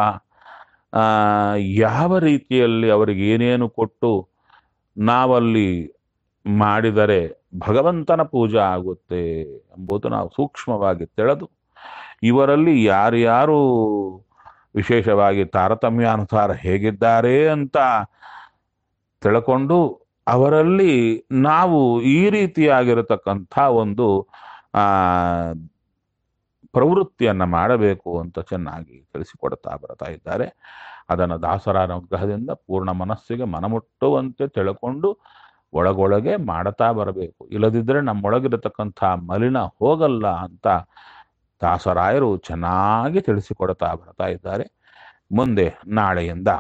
ಯಾವ ರೀತಿಯಲ್ಲಿ ಅವರಿಗೆ ಏನೇನು ಕೊಟ್ಟು ನಾವಲ್ಲಿ ಮಾಡಿದರೆ ಭಗವಂತನ ಪೂಜೆ ಆಗುತ್ತೆ ಎಂಬುದು ನಾವು ಸೂಕ್ಷ್ಮವಾಗಿ ತಿಳಿದು, ಇವರಲ್ಲಿ ಯಾರ್ಯಾರು ವಿಶೇಷವಾಗಿ ತಾರತಮ್ಯಾನುಸಾರ ಹೇಗಿದ್ದಾರೆ ಅಂತ ತಿಳ್ಕೊಂಡು ಅವರಲ್ಲಿ ನಾವು ಈ ರೀತಿಯಾಗಿರತಕ್ಕಂಥ ಒಂದು ಆ ಪ್ರವೃತ್ತಿಯನ್ನು ಮಾಡಬೇಕು ಅಂತ ಚೆನ್ನಾಗಿ ತಿಳಿಸಿಕೊಡ್ತಾ ಬರ್ತಾ ಇದ್ದಾರೆ. ಅದನ್ನು ದಾಸರ ಅನುಗ್ರಹದಿಂದ ಪೂರ್ಣ ಮನಸ್ಸಿಗೆ ಮನಮುಟ್ಟುವಂತೆ ತಿಳ್ಕೊಂಡು ಒಳಗೊಳಗೆ ಮಾಡ್ತಾ ಬರಬೇಕು. ಇಲ್ಲದಿದ್ದರೆ ನಮ್ಮೊಳಗಿರತಕ್ಕಂಥ ಮಲಿನ ಹೋಗಲ್ಲ ಅಂತ ದಾಸರಾಯರು ಚೆನ್ನಾಗಿ ತಿಳಿಸಿಕೊಡ್ತಾ ಬರ್ತಾ ಇದ್ದಾರೆ. ಮುಂದೆ ನಾಳೆಯಿಂದ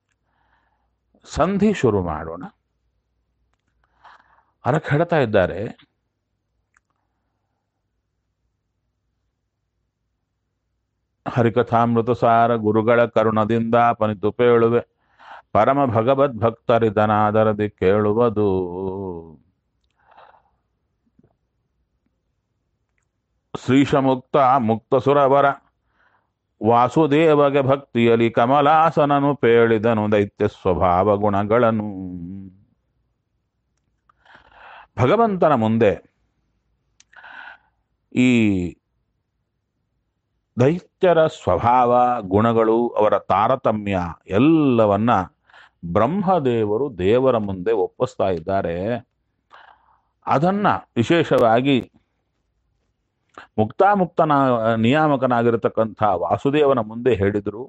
ಸಂಧಿ ಶುರು ಮಾಡೋಣ. ಅದಕ್ಕೆ ಹೇಳ್ತಾ ಇದ್ದಾರೆ, ಹರಿಕಥಾಮೃತ ಸಾರ ಗುರುಗಳ ಕರುಣದಿಂದ ಪನಿತು ಪೇಳುವೆ, ಪರಮ ಭಗವದ್ ಭಕ್ತರಿದನಾದರದಿ ಕೇಳುವುದು. ಶ್ರೀಶಮುಕ್ತ ಮುಕ್ತ ಸುರವರ ವಾಸುದೇವಗೆ ಭಕ್ತಿಯಲಿ ಕಮಲಾಸನನು ಪೇಳಿದನು ದೈತ್ಯ ಸ್ವಭಾವ ಗುಣಗಳನ್ನು. ಭಗವಂತನ ಮುಂದೆ ಈ ದೈತ್ಯರ ಸ್ವಭಾವ ಗುಣಗಳು, ಅವರ ತಾರತಮ್ಯ ಎಲ್ಲವನ್ನ ಬ್ರಹ್ಮದೇವರು ದೇವರ ಮುಂದೆ ಒಪ್ಪಿಸ್ತಾ ಇದ್ದಾರೆ. ಅದನ್ನ ವಿಶೇಷವಾಗಿ ಮುಕ್ತಾಮುಕ್ತನ ನಿಯಾಮಕನಾಗಿರತಕ್ಕಂಥ ವಾಸುದೇವನ ಮುಂದೆ ಹೇಳಿದರು.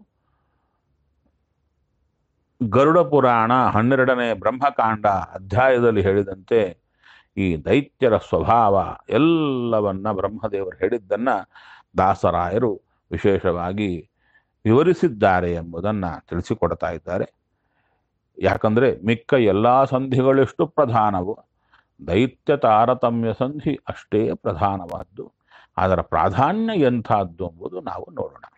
ಗರುಡ ಪುರಾಣ ಹನ್ನೆರಡನೇ ಬ್ರಹ್ಮಕಾಂಡ ಅಧ್ಯಾಯದಲ್ಲಿ ಹೇಳಿದಂತೆ ಈ ದೈತ್ಯರ ಸ್ವಭಾವ ಎಲ್ಲವನ್ನ ಬ್ರಹ್ಮದೇವರು ಹೇಳಿದ್ದನ್ನ ದಾಸರಾಯರು ವಿಶೇಷವಾಗಿ ವಿವರಿಸಿದ್ದಾರೆ ಎಂಬುದನ್ನು ತಿಳಿಸಿಕೊಡ್ತಾ ಇದ್ದಾರೆ. ಯಾಕಂದರೆ ಮಿಕ್ಕ ಎಲ್ಲ ಸಂಧಿಗಳೆಷ್ಟು ಪ್ರಧಾನವೋ ದೈತ್ಯ ತಾರತಮ್ಯ ಸಂಧಿ ಅಷ್ಟೇ ಪ್ರಧಾನವಾದ್ದು. ಅದರ ಪ್ರಾಧಾನ್ಯ ಎಂಥದ್ದು ಎಂಬುದು ನಾವು ನೋಡೋಣ.